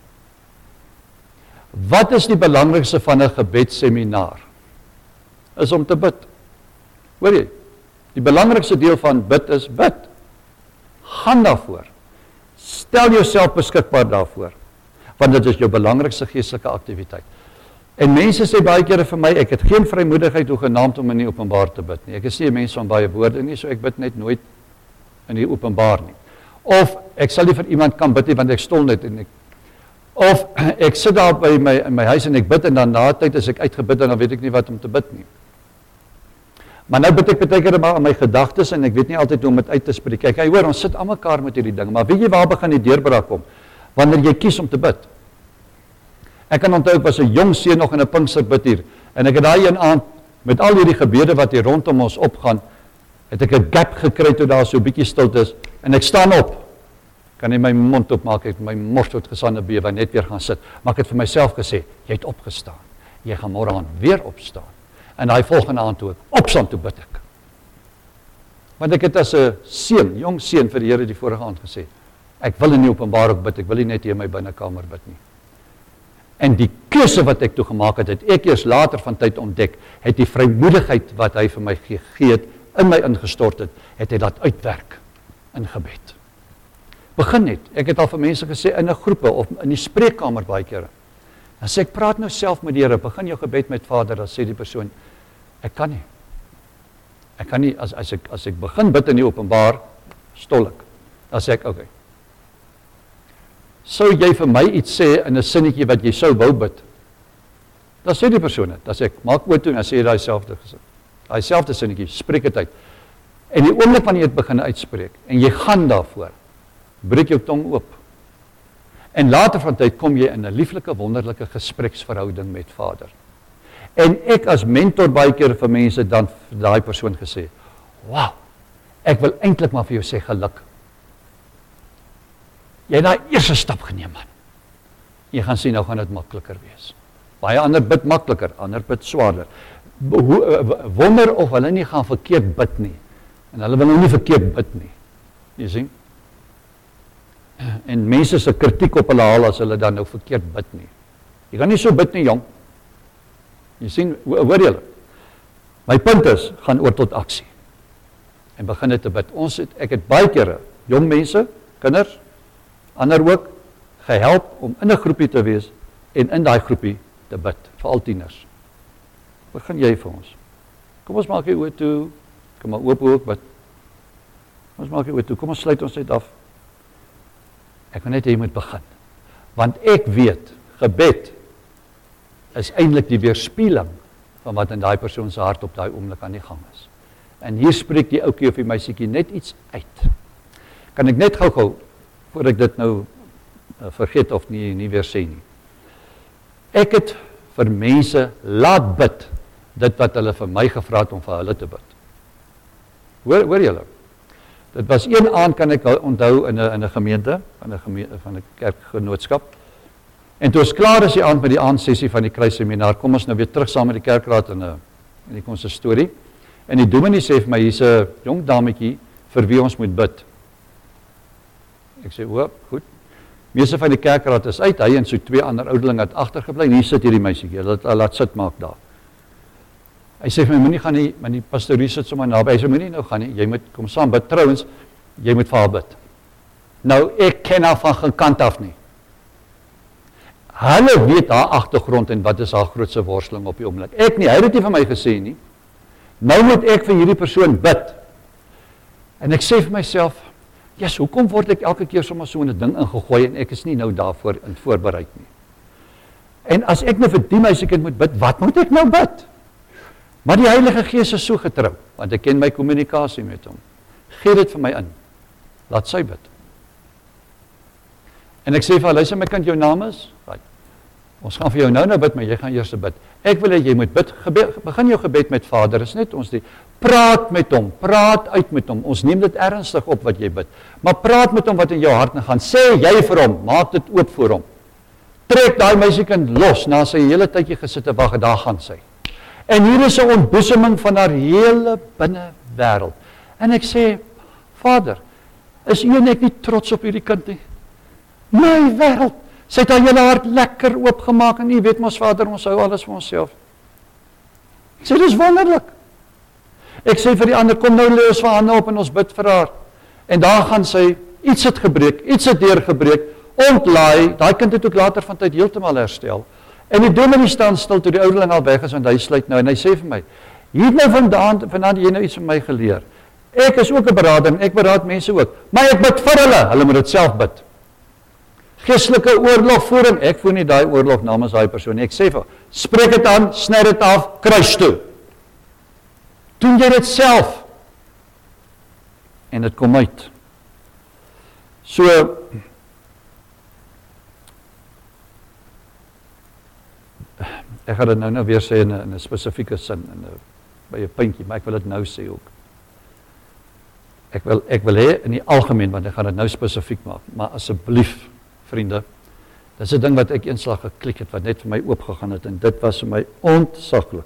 Wat is die belangrikste van 'n gebedsseminaar? Is om te bid. Hoor jy? Die belangrikste deel van bid is bid. Gaan daarvoor. Stel jouself beskikbaar daarvoor. Want dit is jou belangrikste geestelike aktiwiteit. En mense sê baie kere vir my, ek het geen vrymoedigheid hoegenaamd om in die openbaar te bid nie. Ek is nie 'n mens van baie woorde nie, so ek bid net nooit in die openbaar nie. Of ek sal nie vir iemand kan bid nie, want ek stol net en of ek sit daar by my huis en ek bid, en dan na tyd as ek uitgebid en dan weet ek nie wat om te bid nie. Maar nou bid ek baie keer maar aan my gedagtes, en ek weet nie altyd hoe om dit uit te spreek. Kyk, hoor, ons sit almekaar met hierdie ding, maar weet jy waar begin die deurbraak kom? Wanneer jy kies om te bid. Ek kan onthou, ek was 'n jong seun nog in 'n Pinksterbid hier, en ek het daai een aand, met al hierdie gebede wat hier rondom ons opgaan, het ek 'n gap gekry toe daar so 'n bietjie stilte is, en ek staan op, kan nie my mond opmaak, ek het my mors tot gesande bewe, net weer gaan sit, maar ek het vir myself gesê, jy het opgestaan, jy gaan môre aan weer opstaan, en daai volgende aand toe ek opstaan, toe bid ek. Want ek het as 'n seun, jong seun vir die Here die vorige aand gesê, ek wil in die openbaar ook bid, ek wil nie net hier in my binnekamer bid nie. En die keuse wat ek toe gemaak het ek eers later van tyd ontdek, het die vrymoedigheid wat hy vir my gegee het, in my ingestort het hy dat uitwerk in gebed. Begin net, ek het al vir mense gesê, in 'n groepe, of in die spreekkamer baie kere, dan sê ek, praat nou self met die Here, begin jou gebed met Vader, dan sê die persoon, ek kan nie, as ek begin bid in die openbaar, stol ek, dan sê ek, okay, sou jy vir my iets sê in 'n sinnetjie wat jy sou wou bid? Dan sê die persoon dit. Dan sê ek, maak oor toe en dan sê jy daai selfde sinnetjie, spreek dit uit. En die oomblik wanneer jy dit begin uitspreek en jy gaan daarvoor, breek jou tong oop. En later van tyd kom jy in 'n lieflike, wonderlike gespreksverhouding met Vader. En ek as mentor baie keer vir mense dan vir daai persoon gesê, wow, ek wil eintlik maar vir jou sê geluk. Jy het daai eerste stap geneem, man. Jy gaan sien, nou gaan dit makliker wees. Baie ander bid makliker, ander bid swaarder. Wonder of hulle nie gaan verkeerd bid nie. En hulle wil nou nie verkeerd bid nie. Jy sien? En mense se kritiek op hulle haal as hulle dan nou verkeerd bid nie. Jy kan nie so bid nie, jong. Jy sien, hoor julle? My punt is, gaan oor tot aksie. En begin dit te bid. Ek het baie kere, jong mense, kinders, ander ook, gehelp om in 'n groepie te wees en in daai groepie te bid, veral tieners. Begin jy vir ons. Kom ons maak die oë toe, kom maar oop ook bid. Kom ons maak die oë toe, kom ons sluit ons net af. Ek wil net hê jy moet begin. Want ek weet, gebed is eintlik die weerspieëling van wat in daai persoon se hart op daai oomblik aan die gang is. En hier spreek die ouetjie of die meisietjie net iets uit. Kan ek net gou, voor ek dit nou vergeet of nie weer sê nie. Ek het vir mense laat bid, dit wat hulle vir my gevra het om vir hulle te bid. Hoor julle? Dit was een aand, kan ek onthou, in 'n gemeente, van 'n kerkgenootskap. En toe ons klaar is die aand met die aandsessie van die kruisseminar, kom ons nou weer terug saam met die kerkraad in die konsistorie. En die dominee sê vir my, hier's 'n jong dametjie vir wie ons moet bid. Ek sê, goed. Meeste van die kerkraad is uit, hy en so 2 ander ouderlinge het agtergebly, en hier sit hierdie meisietjie, hulle laat sit maak daar. Hy sê vir my, moenie gaan nie, maar die pastorie sit sommer naby, hy sê, moenie nou gaan nie, jy moet kom saam bid, trouwens, jy moet vir haar bid. Nou, ek ken haar van geen kant af nie. Hulle weet haar agtergrond en wat is haar grootste worsteling op die oomblik. Ek nie, hy het dit nie vir my gesê nie. Nou moet ek vir hierdie persoon bid. En ek sê vir myself, hoekom word ek elke keer sommer so 'n ding ingegooi en ek is nie nou daarvoor in voorbereid nie. En as ek nou vir die meisiekind moet bid, wat moet ek nou bid? Maar die Heilige Gees is so getrou, want ek ken my kommunikasie met hom. Gee dit vir my in. Laat sy bid. En ek sê vir haar, luister my kind, jou naam is? Right. Ons gaan vir jou nou bid, maar jy gaan eers bid. Ek wil hê jy moet bid, begin jou gebed met Vader, is net ons praat met hom, praat uit met hom, ons neem dit ernstig op wat jy bid, maar praat met hom wat in jou hart gaan, sê jy vir hom, maak dit oop vir hom, trek daai meisiekind los, na sy hele tydjie gesit te wag, daar gaan sy. En hier is 'n ontboeseming van haar hele binnewêreld. En ek sê, Vader, is u en ek nie trots op hierdie kind nie? My wêreld, sy het haar hele hart lekker oopgemaak, en u weet mos Vader, ons hou alles vir onsself. Ek sê, dis wonderlik. Ek sê vir die ander, kom nou lê ons vir hande op en ons bid vir haar. En daar gaan sy, iets het gebreek, iets het deurgebreek, ontlaai, daai kind het ook later van tyd heeltemal herstel. En die dominee staan stil toe die ouderling al weg is, want hy sluit nou, en hy sê vir my, hier het nou vandaan jy nou iets van my geleer. Ek is ook 'n beraader, en ek beraad mense ook, maar ek bid vir hulle moet dit self bid. Geestelike oorlogvoering, ek voer nie daai oorlog namens daai persoon nie, ek sê vir, spreek dit aan, sny dit af, kruis toe. Doen jy dit self, en dit kom uit. So, ek gaan dit nou weer sê in 'n spesifieke sin, by 'n puntjie, maar ek wil dit nou sê ook. Ek wil hê in die algemeen, want ek gaan dit nou spesifiek maak, maar asseblief, vriende, dis 'n ding wat ek eenslag geklik het, wat net vir my oopgegaan het, en dit was vir my ontsaglik.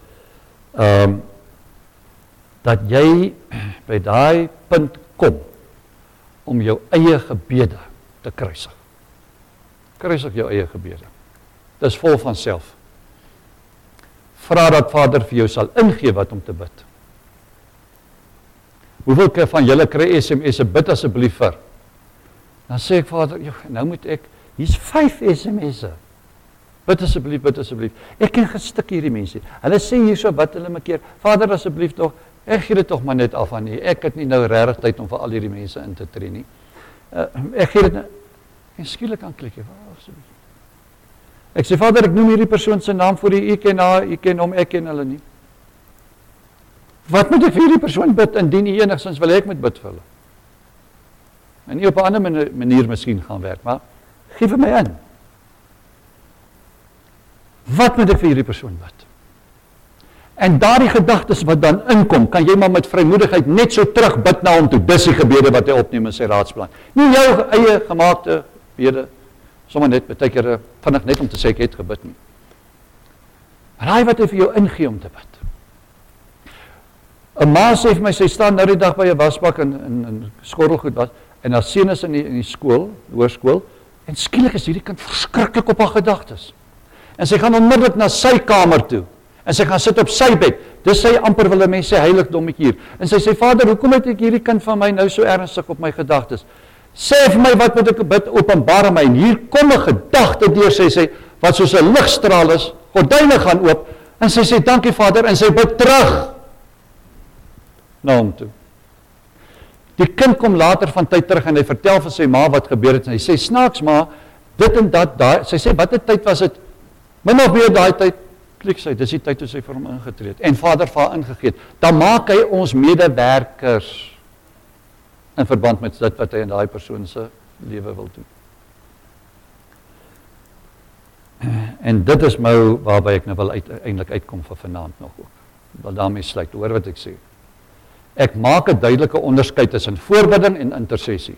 Dat jy by daai punt kom, om jou eie gebede te kruisig. Kruisig jou eie gebede. Dis vol van self. Vra dat Vader vir jou sal ingee wat om te bid. Hoeveel van julle kry SMS'e, bid asseblief vir? Dan sê ek, Vader, nou moet ek, hier's 5 SMS'e. Bid asseblief, bid asseblief. Ek ken gestik hierdie mense. Hulle sê hierso, bid hulle 'n keer, Vader asseblief tog, ek gee dit tog maar net af aan nie. Ek het nie nou regtig tyd om vir al hierdie mense in te tree nie. Ek gee dit, en skielik aan klik jy, asseblief. Ek sê, Vader, ek noem hierdie persoon se naam voor u ken haar, u ken hom, ek ken hulle nie. Wat moet ek vir hierdie persoon bid, indien u enigstens wil ek moet bid vir hulle? En nie op 'n ander manier miskien gaan werk, maar gee vir my in. Wat moet ek vir hierdie persoon bid? En daardie gedagtes wat dan inkom, kan jy maar met vrymoedigheid net so terug bid na hom toe. Dis die gebede wat hy opneem in sy raadsplan. Nie jou eie gemaakte gebede, sommer net baie keer vinnig net om te sê ek het gebid nie. Maar daai wat hy vir jou ingee om te bid. 'n Ma sê vir my, sy staan nou die dag by 'n wasbak in skottelgoed was, en haar seun is in die skool, hoërskool, en skielik is hierdie kind verskriklik op haar gedagtes. En sy gaan onmiddellik na sy kamer toe, en sy gaan sit op sy bed. Dis sy amper wil mense sê heiligdommetjie hier. En sy sê, Vader, hoekom het ek hierdie kind van my nou so ernstig op my gedagtes? Sê vir my, wat moet ek bid, openbaar my, en hier kom 'n gedagte deur, sy, wat soos 'n ligstraal is, gordyne gaan oop, en sy sê, dankie Vader, en sy bid terug na hom toe. Die kind kom later van tyd terug, en hy vertel vir sy ma wat gebeur het, en hy sê, snaaks ma, dit en dat, daai, sy sê, wat 'n tyd was dit? Min of meer daai tyd, klik sy, dis die tyd toe sy vir hom ingetree het, en Vader vir haar ingegee het. Dan maak hy ons medewerkers in verband met dit wat hy in daai persoon se lewe wil doen. En dit is my waarby ek nou wil eintlik uitkom vir vanaand nog ook. Wil daarmee sluit, hoor wat ek sê. Ek maak 'n duidelike onderskeid tussen voorbidding en intersessie.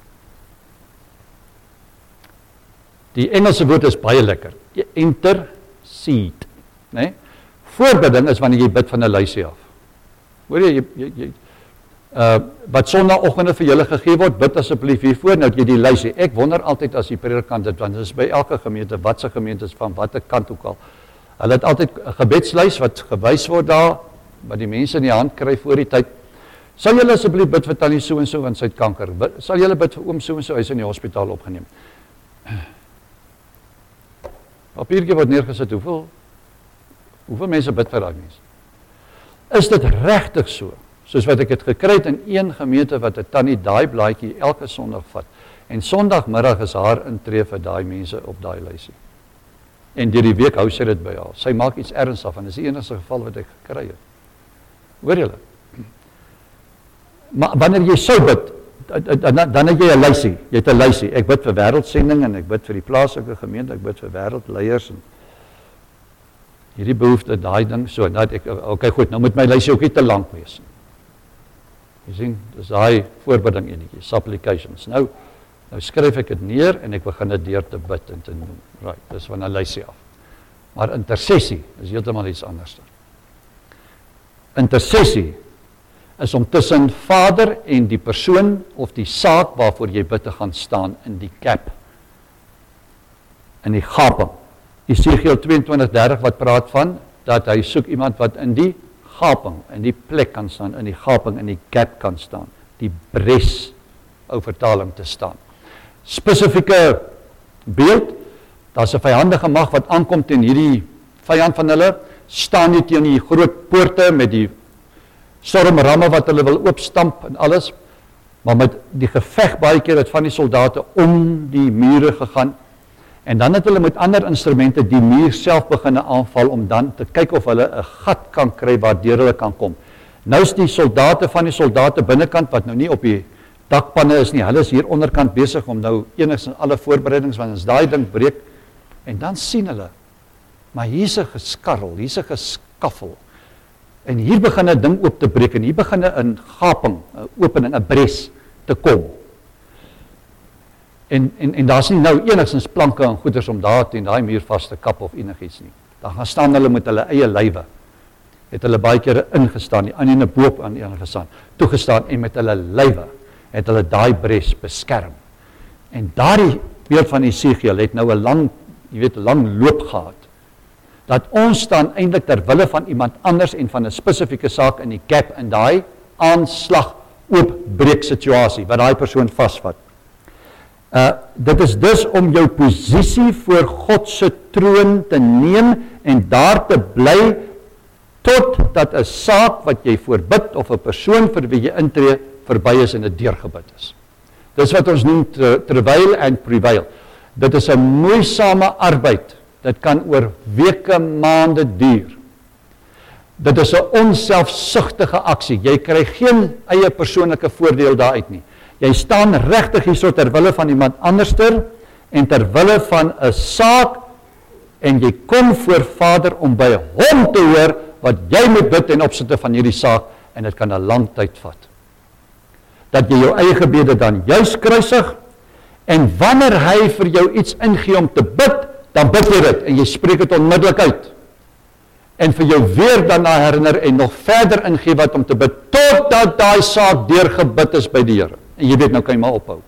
Die Engelse woord is baie lekker. Intercede, né? Voorbidding is wanneer jy bid van 'n lysie af. Hoor jy wat sonnaandoggende vir julle gegee word, bid asseblief hiervoor, nou het jy die lysie. Ek wonder altyd as die predikant dit, want dit is by elke gemeente, wat se gemeente is van watter kant ook al. Hulle het altyd 'n gebedslys wat gewys word daar, wat die mense in die hand kry voor die tyd. Sal julle asseblief bid vir tannie so en so want sy het kanker. Sal julle bid vir oom so en so, hy is in die hospitaal opgeneem. Papiertjie word neergesit, hoeveel mense bid vir daai mense? Is dit regtig so? Soos wat ek het gekry het in een gemeente wat 'n tannie daai blaadjie elke Sondag vat. En Sondagmiddag is haar intree vir daai mense op daai lysie. En deur die week hou sy dit by haar. Sy maak iets erns af en dis die enigste geval wat ek gekry het. Hoor julle? Maar wanneer jy sou bid, dan het jy 'n lysie. Jy het 'n lysie. Ek bid vir wêreldsending en ek bid vir die plaaslike gemeente, ek bid vir wêreldleiers en hierdie behoefte, daai ding, so, dat ek, okay goed, nou moet my lysie ook nie te lank wees. Jy sien, dis daai voorbidding enetjie, supplications. Nou skryf ek dit neer en ek begin dit deur te bid en te noem. Right, dis van 'n lysie af. Maar intersessie is heeltemal iets anders. Intersessie is om tussen Vader en die persoon of die saak waarvoor jy bid te gaan staan in die gap, in die gaping. Esegiel 22:30 wat praat van, dat hy soek iemand wat in die gaping, in die plek kan staan, in die gaping, in die gap kan staan, die bres, ou vertaling te staan. Spesifieke beeld, daar's 'n vyandige mag wat aankom teen hierdie vyand van hulle, staan nie teen die groot poorte met die stormramme wat hulle wil oopstamp en alles, maar met die geveg baie keer het van die soldate om die mure gegaan, en dan het hulle met ander instrumente die muur self beginne aanval om dan te kyk of hulle 'n gat kan kry waardeur hulle kan kom. Nou is die soldate van die soldate binnekant wat nou nie op die dakpanne is nie, hulle is hier onderkant besig om nou enigstens alle voorbereidings, want as daai ding breek, en dan sien hulle, maar hier's 'n geskarrel, hier's 'n geskaffel, en hier begin 'n ding oop te breek, en hier begin 'n gaping, 'n opening, 'n bres te kom. En daar's nie nou enigstens planke en goeders om daar teen daai muur vas te kap of enigiets nie. Dan gaan staan hulle met hulle eie lywe. Het hulle baie kere ingestaan, die ander ene boop aan die ander gestaan, toegestaan en met hulle lywe het hulle daai bres beskerm. En daardie beeld van Esegiel het nou 'n lang, jy weet, 'n lang loop gehad. Dat ons staan eintlik ter wille van iemand anders en van 'n spesifieke saak in die gap in daai aanslag oopbreek situasie wat daai persoon vasvat. Dit is dus om jou posisie voor God se troon te neem en daar te bly tot dat 'n saak wat jy voorbid of 'n persoon vir wie jy intree verby is en dit deurgebid is. Dis wat ons noem travail and prevail. Dit is 'n moeisame arbeid. Dit kan oor weke, maande duur. Dit is 'n onselfsugtige aksie. Jy kry geen eie persoonlike voordeel daaruit nie. Jy staan regtig hierso ter wille van iemand anderster en ter wille van 'n saak en jy kom voor Vader om by hom te hoor wat jy moet bid ten opsigte van hierdie saak en dit kan 'n lang tyd vat. Dat jy jou eie gebede dan juis kruisig en wanneer hy vir jou iets ingee om te bid, dan bid jy dit en jy spreek dit onmiddellik uit. En vir jou weer dan na herinner en nog verder ingee wat om te bid totdat daai saak deurgebid is by die Here. En jy weet, nou kan jy maar ophou.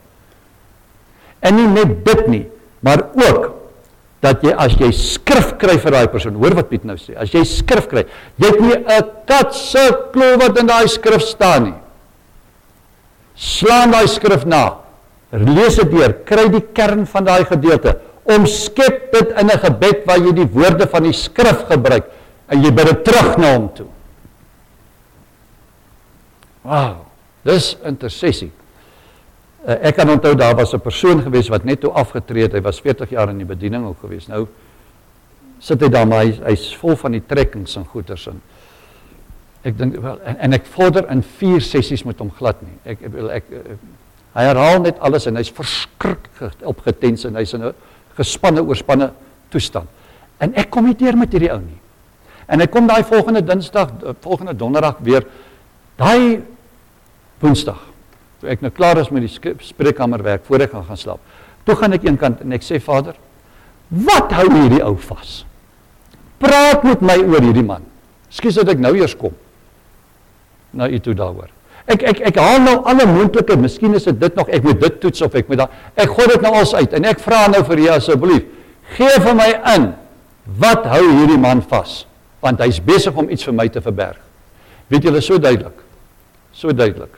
En nie net dit nie, maar ook dat jy as jy skrif kry vir daai persoon, hoor wat Piet nou sê, as jy skrif kry, jy het nie 'n kat se klou wat in daai skrif staan nie. Slaan daai skrif na, lees dit deur, kry die kern van daai gedeelte, omskep dit in 'n gebed waar jy die woorde van die skrif gebruik en jy bid dit terug na hom toe. Wow, dis intersessie. Ek kan onthou, daar was 'n persoon gewees wat net toe afgetree het, hy was 40 jaar in die bediening ook gewees. Nou sit hy daar, maar hy's vol van die trekkings en goeders en ek dink wel, en ek vorder in 4 sessies met hom glad nie. Hy herhaal net alles en hy's verskriklik opgetens en hy's in 'n gespanne, oorspanne toestand. En ek kom nie deur met hierdie ou nie. En ek kom daai volgende donderdag weer, daai woensdag, toe ek nou klaar is met die spreekkamerwerk, voor ek gaan slaap, toe gaan ek een kant en ek sê, Vader, wat hou hierdie ou vas? Praat met my oor hierdie man. Skus dat ek nou eers kom, na u toe daaroor. Ek haal nou alle moontlike, miskien is dit nog, ek moet dit toets of ek moet ek gooi dit nou alles uit, en ek vra nou vir u asseblief, gee vir my in, wat hou hierdie man vas? Want hy is besig om iets vir my te verberg. Weet julle, so duidelik.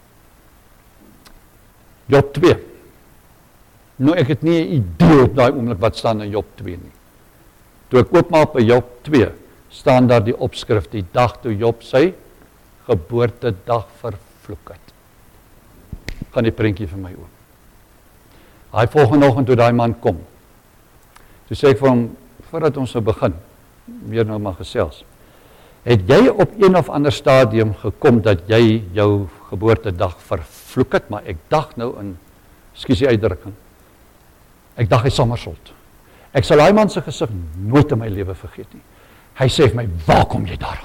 Job 2. Nou, ek het nie 'n idee op daai oomblik wat staan in Job 2 nie. Toe ek oopmaak by Job 2, staan daar die opskrif, die dag toe Job sy geboortedag vervloek het. Gaan die prentjie vir my oop. Hy volgende oggend toe daai man kom, toe sê ek vir hom, voordat ons nou begin, meer nou maar gesels, het jy op een of ander stadium gekom dat jy jou geboortedag vervloek het, maar ek dag nou in, skus die uitdrukking, ek dag hy somersault. Ek sal daai man se gesig nooit in my lewe vergeet nie. Hy sê vir my, waar kom jy daaraan?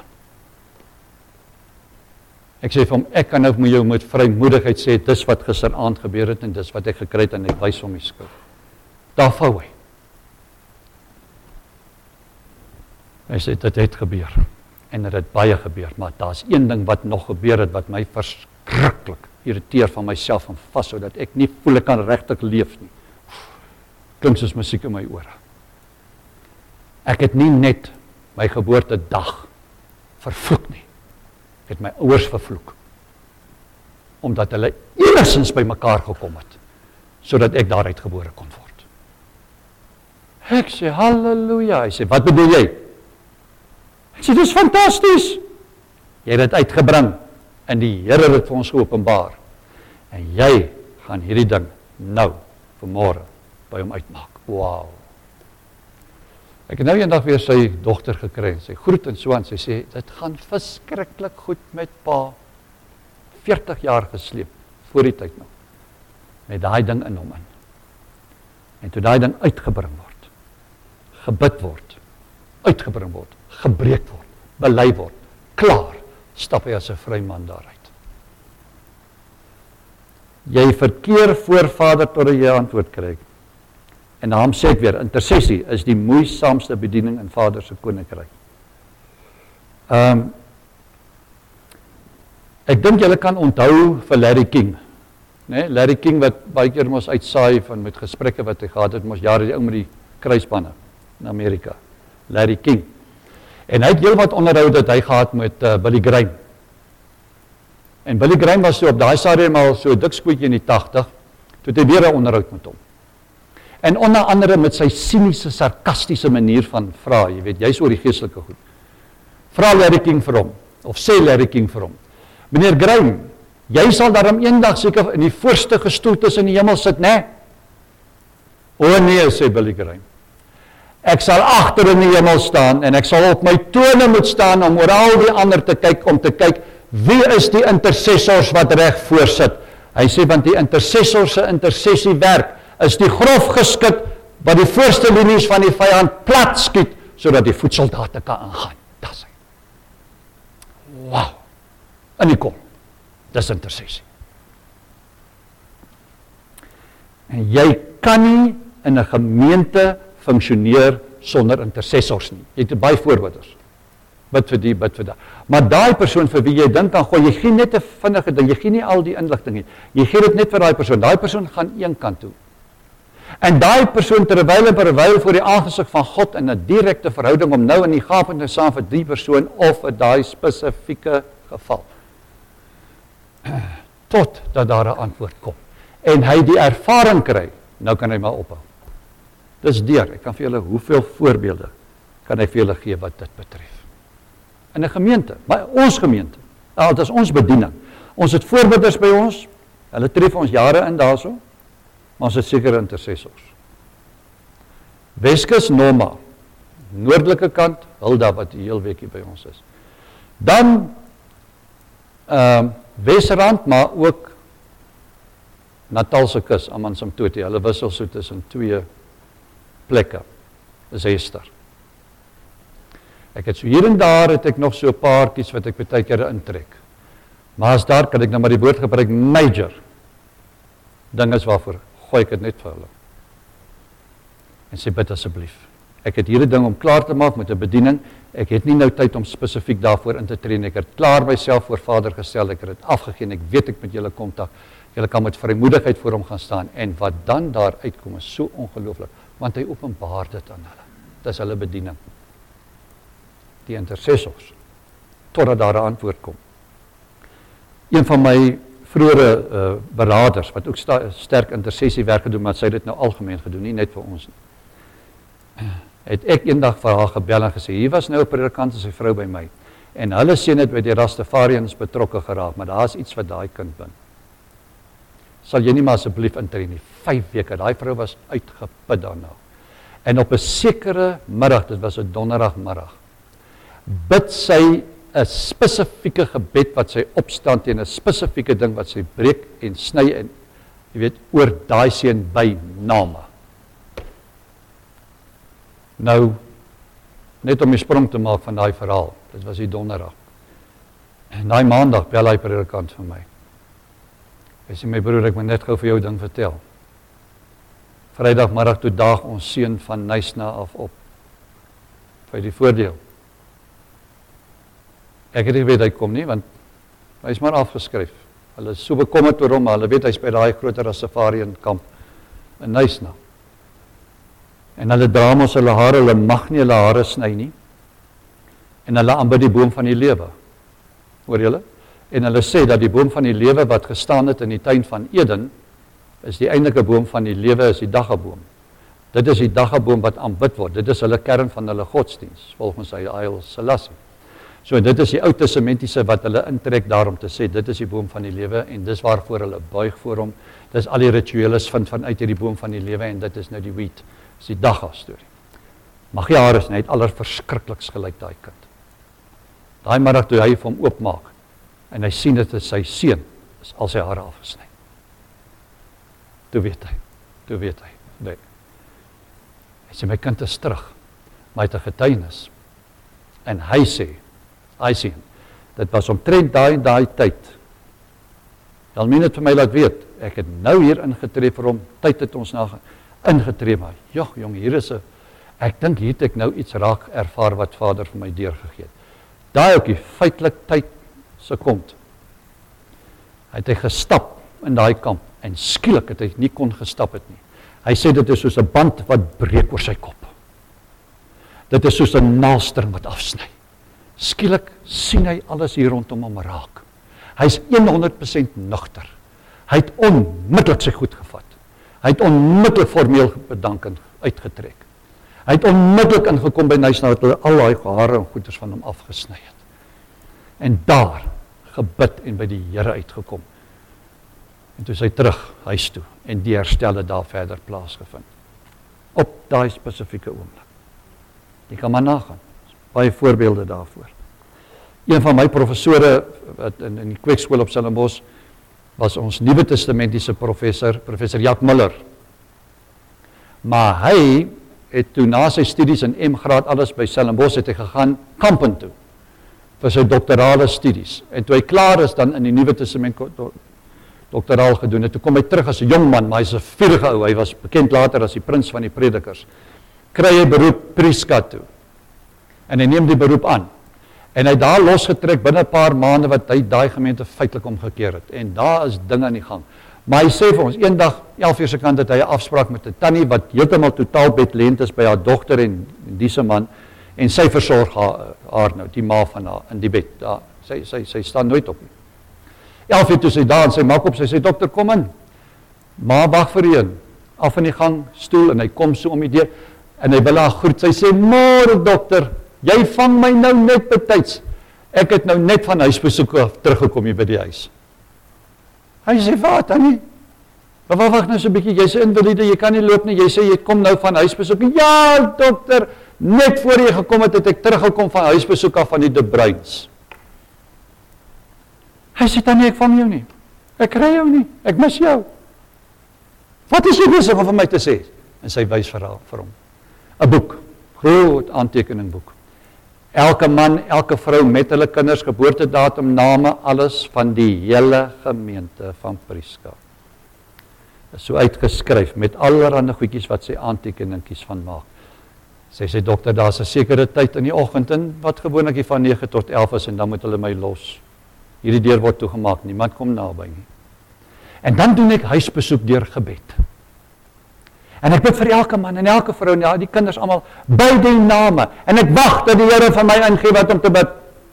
Ek sê vir hom, ek kan nou met jou met vrymoedigheid sê, dis wat gisteraand gebeur het en dis wat ek gekry het en ek wys hom die skuld. Daar vou hy. Hy sê, dit het gebeur. En dit het baie gebeur, maar daar's een ding wat nog gebeur het, wat my verskriklik irriteer van myself en vashou, dat ek nie voel ek kan regtig leef nie. Klink soos musiek in my ore. Ek het nie net my geboortedag vervloek nie. Ek het my ouers vervloek. Omdat hulle enigstens by mekaar gekom het, sodat ek daaruit gebore kon word. Ek sê, halleluja. Hy sê, wat bedoel jy? Ek sê, dis fantasties. Jy het dit uitgebring, en die Here het dit vir ons geopenbaar. En jy gaan hierdie ding nou, vanmôre, by hom uitmaak. Wow. Ek het nou eendag weer sy dogter gekry, sy groet en so aan, sy sê, dit gaan verskriklik goed met pa, 40 jaar gesleep, voor die tyd nog, met daai ding in hom in. En toe daai ding uitgebring word, gebid word, uitgebring word, gebreek word, bely word, klaar, stap hy as 'n vry man daaruit. Jy verkeer voor Vader totdat jy antwoord kry. En daarom sê ek weer, intersessie is die moeisaamste bediening in Vader se koninkryk. Ek dink julle kan onthou vir Larry King. Nee, Larry King wat baie keer mos uitsaai van met gesprekke wat hy gehad het, mos jare die ou met die kruispanne in Amerika. Larry King. En hy het heel wat onderhoud dat hy gehad met Billy Graham. En Billy Graham was so op daai stadium al so dik skootjie in die 80, toe het hy weer 'n onderhoud met hom. En onder andere met sy siniese, sarkastiese manier van vra, jy weet, jy's oor die geestelike goed. Vra Larry King vir hom, of sê Larry King vir hom, meneer Graham, jy sal daarom eendag seker in die voorste gestoeltes in die hemel sit, né? O nee, sê Billy Graham. Ek sal agter in die hemel staan en ek sal op my tone moet staan om oor al die ander te kyk, om te kyk wie is die intercessors wat reg voorsit. Hy sê, want die intercessors se intersessiewerk is die grof geskit wat die voorste linies van die vyand plat skiet, sodat die voetsoldate kan aangaan. Dis hy. Wow. In die kom. Dis intersessie. En jy kan nie in 'n gemeente funksioneer sonder intercessors nie. Jy het baie voorbeelders. Bid vir die, bid vir daai. Maar daai persoon vir wie jy dink kan gooi, jy gee net 'n vinnige ding, jy gee nie al die inligting nie. Jy gee dit net vir daai persoon. Daai persoon gaan een kant toe. En daai persoon terwyl voor die aangesig van God in 'n direkte verhouding om nou in die gaping te saam vir die persoon of vir daai spesifieke geval. Tot dat daar 'n antwoord kom. En hy die ervaring kry, nou kan hy maar ophou. Dis deur, ek kan vir julle hoeveel voorbeelde kan ek vir julle gee wat dit betref. In 'n gemeente, maar ons gemeente, dit is ons bediening. Ons het voorbiders by ons, Hulle tref ons jare in daarso, maar ons is sekere intercessors. Weskus Norma, noordelike kant, Hilda wat die heel weekie by ons is. Dan Wesrand, maar ook Natalse kus, Amansamtoti, hulle wissel so tussen 2 plekke, is Hester. Ek het so hier en daar, het ek nog so 'n paartjies wat ek baie keer intrek. Maar as daar kan ek nou maar die woord gebruik, major dinges waarvoor, gooi ek het net vir hulle. En sê bid asseblief. Ek het hier 'n ding om klaar te maak met 'n bediening, ek het nie nou tyd om spesifiek daarvoor in te tree nie, ek het klaar myself voor Vader gestel, ek het dit afgegee, ek weet ek met julle kontak, julle kan met vrymoedigheid voor hom gaan staan, en wat dan daar uitkom is so ongelooflik, want hy openbaar dit aan hulle. Dit is hulle bediening. Die intercessors, totdat daar 'n antwoord kom. Een van my vroeëre beraders, wat ook sterk intercessiewerk gedoen, maar sy het dit nou algemeen gedoen, nie net vir ons nie. Het ek eendag vir haar gebel en gesê, hier was nou 'n predikant en sy vrou by my, en hulle sien dit by die Rastafarians betrokke geraak, maar daar is iets wat daai kind bin. Sal jy nie maar asseblief intree nie, 5 weke, daai vrou was uitgeput daarna. En op 'n sekere middag, dit was 'n donderdagmiddag, bid sy 'n spesifieke gebed wat sy opstaan teen 'n spesifieke ding wat sy breek en sny en jy weet oor daai seun by name. Nou net om 'n sprong te maak van daai verhaal. Dit was die donderdag. En daai maandag bel hy predikant vir my. Hy sê my broer, ek moet net gou vir jou ding vertel. Vrydagmiddag toe daag ons seun van Nysna af op. Vir die voordeel. Ek het nie weet hy kom nie, want hy is maar afgeskryf. Hulle is so bekommerd oor hom, maar hulle weet hy is by daai groter Rastafarian kamp in Nysna. En hulle dra mos hulle hare, hulle mag nie hulle hare sny nie. En hulle aanbid die boom van die lewe. Hoor julle? En hulle sê dat die boom van die lewe wat gestaan het in die tuin van Eden, is die eintlike boom van die lewe, is die daggaboom. Dit is die daggaboom wat aanbid word. Dit is hulle kern van hulle godsdiens, volgens Haile Selassie. So dit is die Ou Testamentiese wat hulle intrek daarom te sê, dit is die boom van die lewe, en dis waarvoor hulle buig voor hom. Dis al die ritueles vanuit hierdie boom van die lewe, en dit is nou die wheat. Dis die dagga storie. Magiaris, hy het allerverskrikliks gelyk daai kind. Daai middag toe hy vir hom oopmaak, en hy sien dit is sy seun, is al sy hare afgesny. Toe weet hy, nee. Hy sê, my kind is terug, maar hy het 'n getuienis. En hy sê, dit was omtrent daai tyd. Dalmien het vir my laat weet, ek het nou hier ingetree vir hom, tyd het ons na ingetree, maar jong, hier is ek dink hier het ek nou iets raak ervaar wat Vader vir my deurgegee het. Daai ook die feitelik tyd sekond. Het hy gestap in daai kamp, en skielik het hy nie kon gestap het nie. Hy sê dit is soos 'n band wat breek oor sy kop. Dit is soos 'n naaldstring wat afsny. Skielik sien hy alles hier rondom hom raak. Hy is 100% nugter. Hy het onmiddellik sy goed gevat. Hy het onmiddellik formeel bedank en uitgetrek. Hy het onmiddellik ingekom by Nysna wat hulle al daai hare en goeders van hom afgesny het. En daar gebid en by die Here uitgekom. En toe is hy terug huis toe en die herstel het daar verder plaasgevind. Op daai spesifieke oomblik. Jy kan maar nagaan. Baie voorbeelde daarvoor. Een van my professore in die kweekskool op Stellenbosch was ons Nuwe Testamentiese professor Jack Miller. Maar hy het toe na sy studies in M-graad alles by Stellenbosch het hy gegaan kampen toe vir sy doktorale studies. En toe hy klaar is dan in die Nuwe Testament doktoraal gedoen het, toe kom hy terug as 'n jong man, maar hy's 'n vurige ou, hy was bekend later as die prins van die predikers. Kry hy beroep Prieska toe. En hy neem die beroep aan. En hy daar losgetrek binne 'n paar maande wat hy daai gemeente feitelik omgekeer het. En daar is dinge aan die gang. Maar hy sê vir ons, eendag 11:00 se kant het hy 'n afspraak met 'n tannie wat heeltemal totaal bedlend is by haar dogter en diese man, en sy versorg haar nou, die ma van haar in die bed. Daar, sy staan nooit op nie. 11:00 toe sy daar en sy maak op, sy sê, dokter, kom in. Ma wag vir u, af in die gang, stoel, en hy kom so om die deur, en hy wil haar groet. Sy sê, môre dokter, jy vang my nou net betyds. Ek het nou net van huisbesoek teruggekom hier by die huis. Hy sê, wat, Annie? Maar wacht nou so 'n bietjie, jy's 'n invalide, jy kan nie loop nie, jy sê, jy kom nou van huisbesoek. Ja, dokter, net voor jy gekom het ek teruggekom van huisbesoek af van die De Bruins. Hy sê, Tannie, ek vang jou nie. Ek kry jou nie, ek mis jou. Wat is jy besig om vir my te sê? En sy wys vir hom. 'n boek, groot aantekeningboek. Elke man, elke vrou met hulle kinders, geboortedatum, name, alles van die hele gemeente van Prieska. Is so uitgeskryf met allerlei goedjies wat sy aantekeningkies van maak. Sy sê, dokter, daar's 'n sekere tyd in die oggend in wat gewoonlik hier van 9 tot 11 is en dan moet hulle my los. Hierdie deur word toegemaak, niemand kom naby nie. En dan doen ek huisbesoek deur gebed. En ek bid vir elke man en elke vrou en ja, die kinders almal by die name en ek wag dat die Here vir my ingee wat om te bid.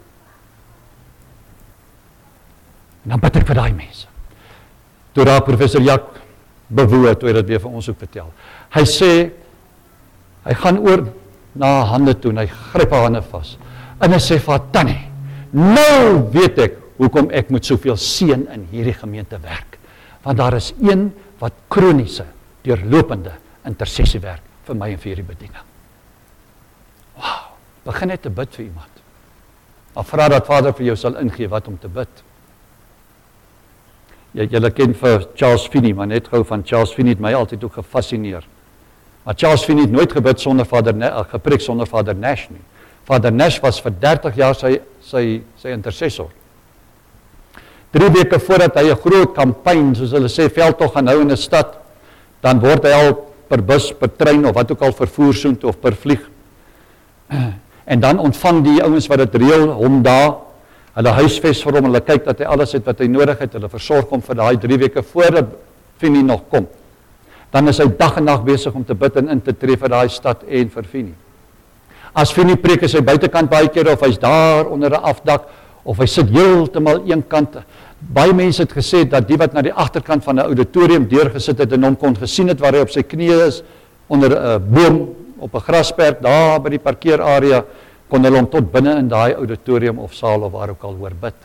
En dan bid ek vir daai mense. Toe raak professor Jak bewoord, toe hy dit weer vir ons ook vertel. Hy sê, hy gaan oor na haar hande toe en hy gryp haar hande vas. En hy sê vir haar, Tannie, nou weet ek hoekom ek moet soveel seën in hierdie gemeente werk. Want daar is een wat kroniese, deurlopende intersessiewerk vir my en vir hierdie bediening. Wow, begin net te bid vir iemand. Maar vra dat Vader vir jou sal ingee wat om te bid. Julle ken vir Charles Finney, maar net gou van Charles Finney het my altyd ook gefascineer. Maar Charles Finney het nooit gebid sonder gepreek sonder Vader Nash nie. Vader Nash was vir 30 jaar sy intercessor. 3 weke voordat hy 'n groot kampanje, soos hulle sê, veldtog gaan hou in 'n stad, dan word hy al per bus, per trein of wat ook al vervoer soontoe of per vlieg. En dan ontvang die ouens wat dit reël hom daar, hulle huisves vir hom, hulle kyk dat hy alles het wat hy nodig het, hulle versorg hom vir daai 3 weke voordat Finney nog kom. Dan is hy dag en nag besig om te bid en in te tree vir daai stad en vir Finney. As Finney preek is hy buitekant baie kere, of hy's daar onder 'n afdak, of hy sit heeltemal eenkant. Baie mense het gesê dat die wat na die agterkant van 'n auditorium deurgesit het en hom kon gesien het waar hy op sy knieë is, onder 'n boom, op 'n grasperk, daar by die parkeerarea, kon hulle hom tot binne in daai auditorium of saal of waar ook al hoor bid.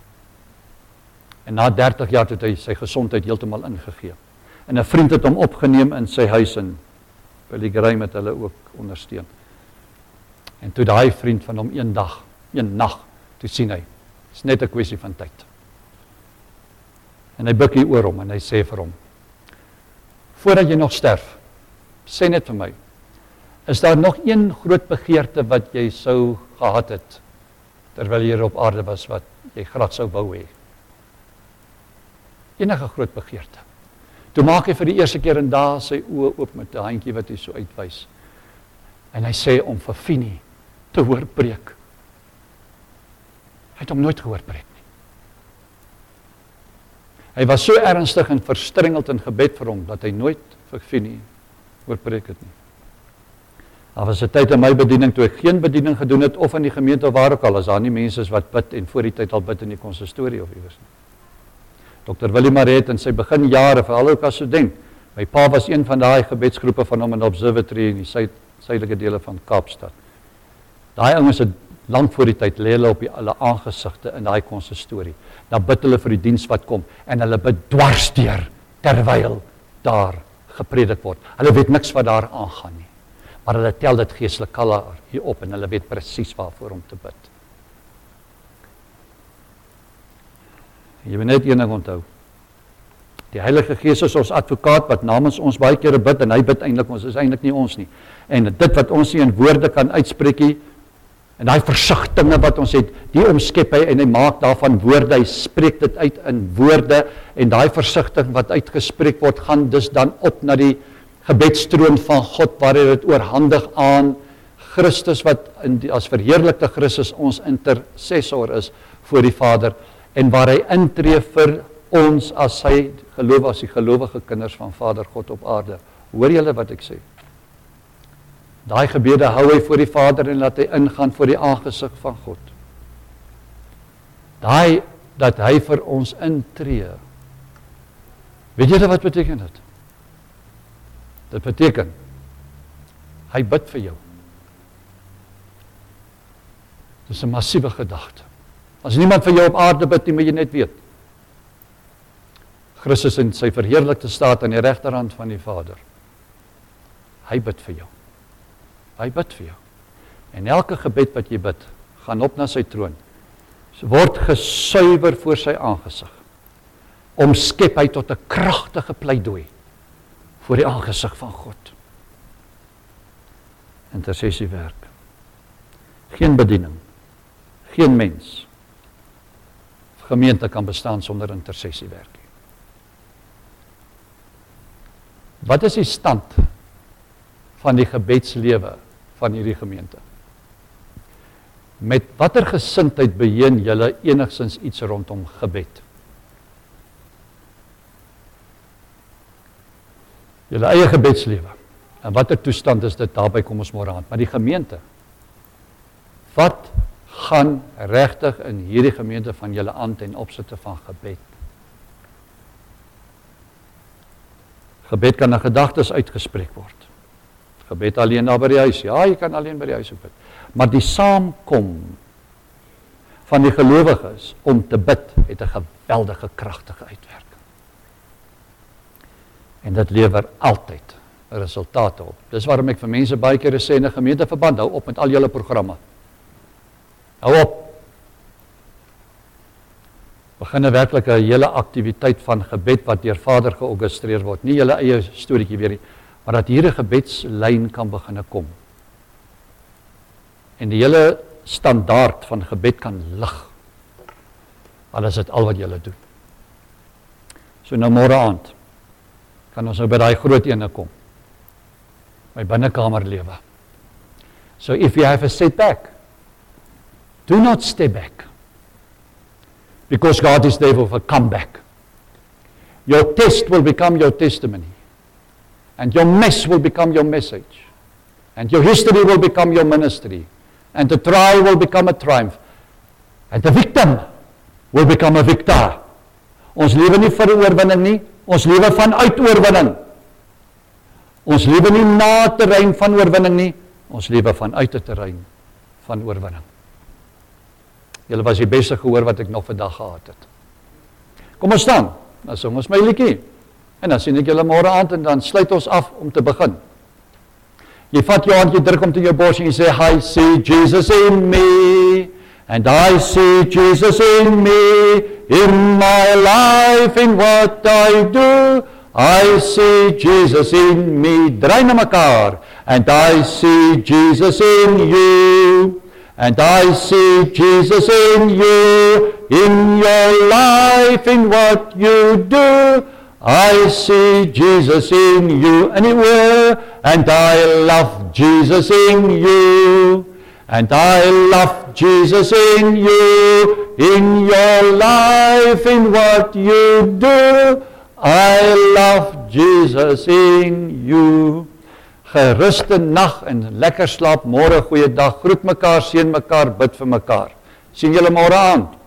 En na 30 jaar het hy sy gesondheid heeltemal ingegee. En 'n vriend het hom opgeneem in sy huis en Billy Graham het hulle ook ondersteun. En toe daai vriend van hom een nag, toe sien hy, is net 'n kwessie van tyd. En hy buig hier oor hom en hy sê vir hom, voordat jy nog sterf, sê net vir my, is daar nog een groot begeerte wat jy sou gehad het, terwyl jy hier op aarde was, wat jy graag sou wou hê? Enige groot begeerte. Toe maak hy vir die eerste keer en daar sy oë oop met 'n handjie wat hy so uitwys. En hy sê om vir Finney te hoor preek. Hy het hom nooit gehoor preek nie. Hy was so ernstig en verstrengeld in gebed vir hom, dat hy nooit vir Finney hoor preek het nie. Daar was 'n tyd in my bediening, toe ek geen bediening gedoen het, of in die gemeente of waar ook al, as daar nie mense is wat bid, en voor die tyd al bid in die konsistorie of iewers nie. Dr. Willie Maret in sy beginjare, veral ook as student, my pa was een van daai gebedsgroepe van hom in Observatory in die suidelike dele van Kaapstad. Daai ouens het lank voor die tyd lê hulle op hulle aangesigte in daai konsistorie. Dan bid hulle vir die diens wat kom en hulle bid dwarsdeur terwyl daar gepredik word. Hulle weet niks wat daar aangaan nie. Maar hulle tel dit geestelik klaar hier op en hulle weet presies waarvoor om te bid. Jy moet net een ding onthou. Die Heilige Gees is ons advokaat wat namens ons baie kere bid en hy bid eintlik, ons is eintlik nie ons nie. En dit wat ons nie in woorde kan uitspreek, en daai versigtinge wat ons het, die omskep hy en hy maak daarvan woorde, hy spreek dit uit in woorde en daai versigtiging wat uitgespreek word, gaan dus dan op na die gebedstroom van God waar hy dit oorhandig aan Christus wat as verheerlikte Christus ons intercessor is voor die Vader en waar hy intree vir ons as die gelowige kinders van Vader God op aarde. Hoor julle wat ek sê? Daai gebede hou hy voor die Vader en laat hy ingaan voor die aangesig van God. Daai dat hy vir ons intree. Weet julle wat beteken dit? Dit beteken, hy bid vir jou. Dit is 'n massiewe gedagte. As niemand vir jou op aarde bid nie, moet jy net weet. Christus in sy verheerlikte staat aan die regterhand van die Vader. Hy bid vir jou. Hy bid vir jou. En elke gebed wat jy bid, gaan op na sy troon. Word gesuiwer voor sy aangesig. Omskep hy tot 'n kragtige pleidooi voor die aangesig van God. Intersessiewerk. Geen bediening, geen mens, gemeente kan bestaan sonder intersessiewerk. Wat is die stand van die gebedslewe van hierdie gemeente? Met watter gesindheid beheen julle enigstens iets rondom gebed? Julle eie gebedslewe. En watter toestand is dit daarby, kom ons môre aan. Maar die gemeente, wat gaan regtig in hierdie gemeente van julle aan ten opsigte van gebed? Gebed kan in gedagtes uitgespreek word. Gebed alleen daar by die huis. Ja, jy kan alleen by die huis ook bid. Maar die saamkom van die gelowiges om te bid, het 'n geweldige kragtige uitwerking. En dit lewer altyd resultate op. Dis waarom ek vir mense baie keer sê in 'n gemeenteverband, hou op met al julle programme. Hou op. Begin 'n werklike hele aktiwiteit van gebed wat deur Vader georgestreer word. Nie julle eie storieetjie weer nie, maar dat hier 'n gebedslyn kan begin kom. En die hele standaard van gebed kan lig. Al is dit al wat julle doen. So nou môre aand kan ons nou by daai groot ene kom. My binnekamerlewe. So if you have a setback, do not stay back. Because God is there for a comeback. Your test will become your testimony. And your mess will become your message. And your history will become your ministry. And the trial will become a triumph. And the victim will become a victor. Ons lewe nie vir oorwinning nie, ons lewe vanuit oorwinning. Ons lewe nie na terrein van oorwinning nie, ons lewe vanuit 'n terrein van oorwinning. Julle was die beste gehoor wat ek nog vandag gehad het. Kom ons staan, dan sing ons my liedjie. En dan sien ek julle môre aand en dan sluit ons af om te begin. Jy vat jou hand, jy druk hom teen jou bors en jy sê, I see Jesus in me, and I see Jesus in me, in my life, in what I do, I see Jesus in me. Draai na mekaar, and I see Jesus in you, and I see Jesus in you, in your life, in what you do, I see Jesus in you anywhere, and I love Jesus in you, and I love Jesus in you, in your life, in what you do, I love Jesus in you. Geruste nag en lekker slaap, môre goeie dag, groet mekaar, seën mekaar, bid vir mekaar. Sien julle môre aand.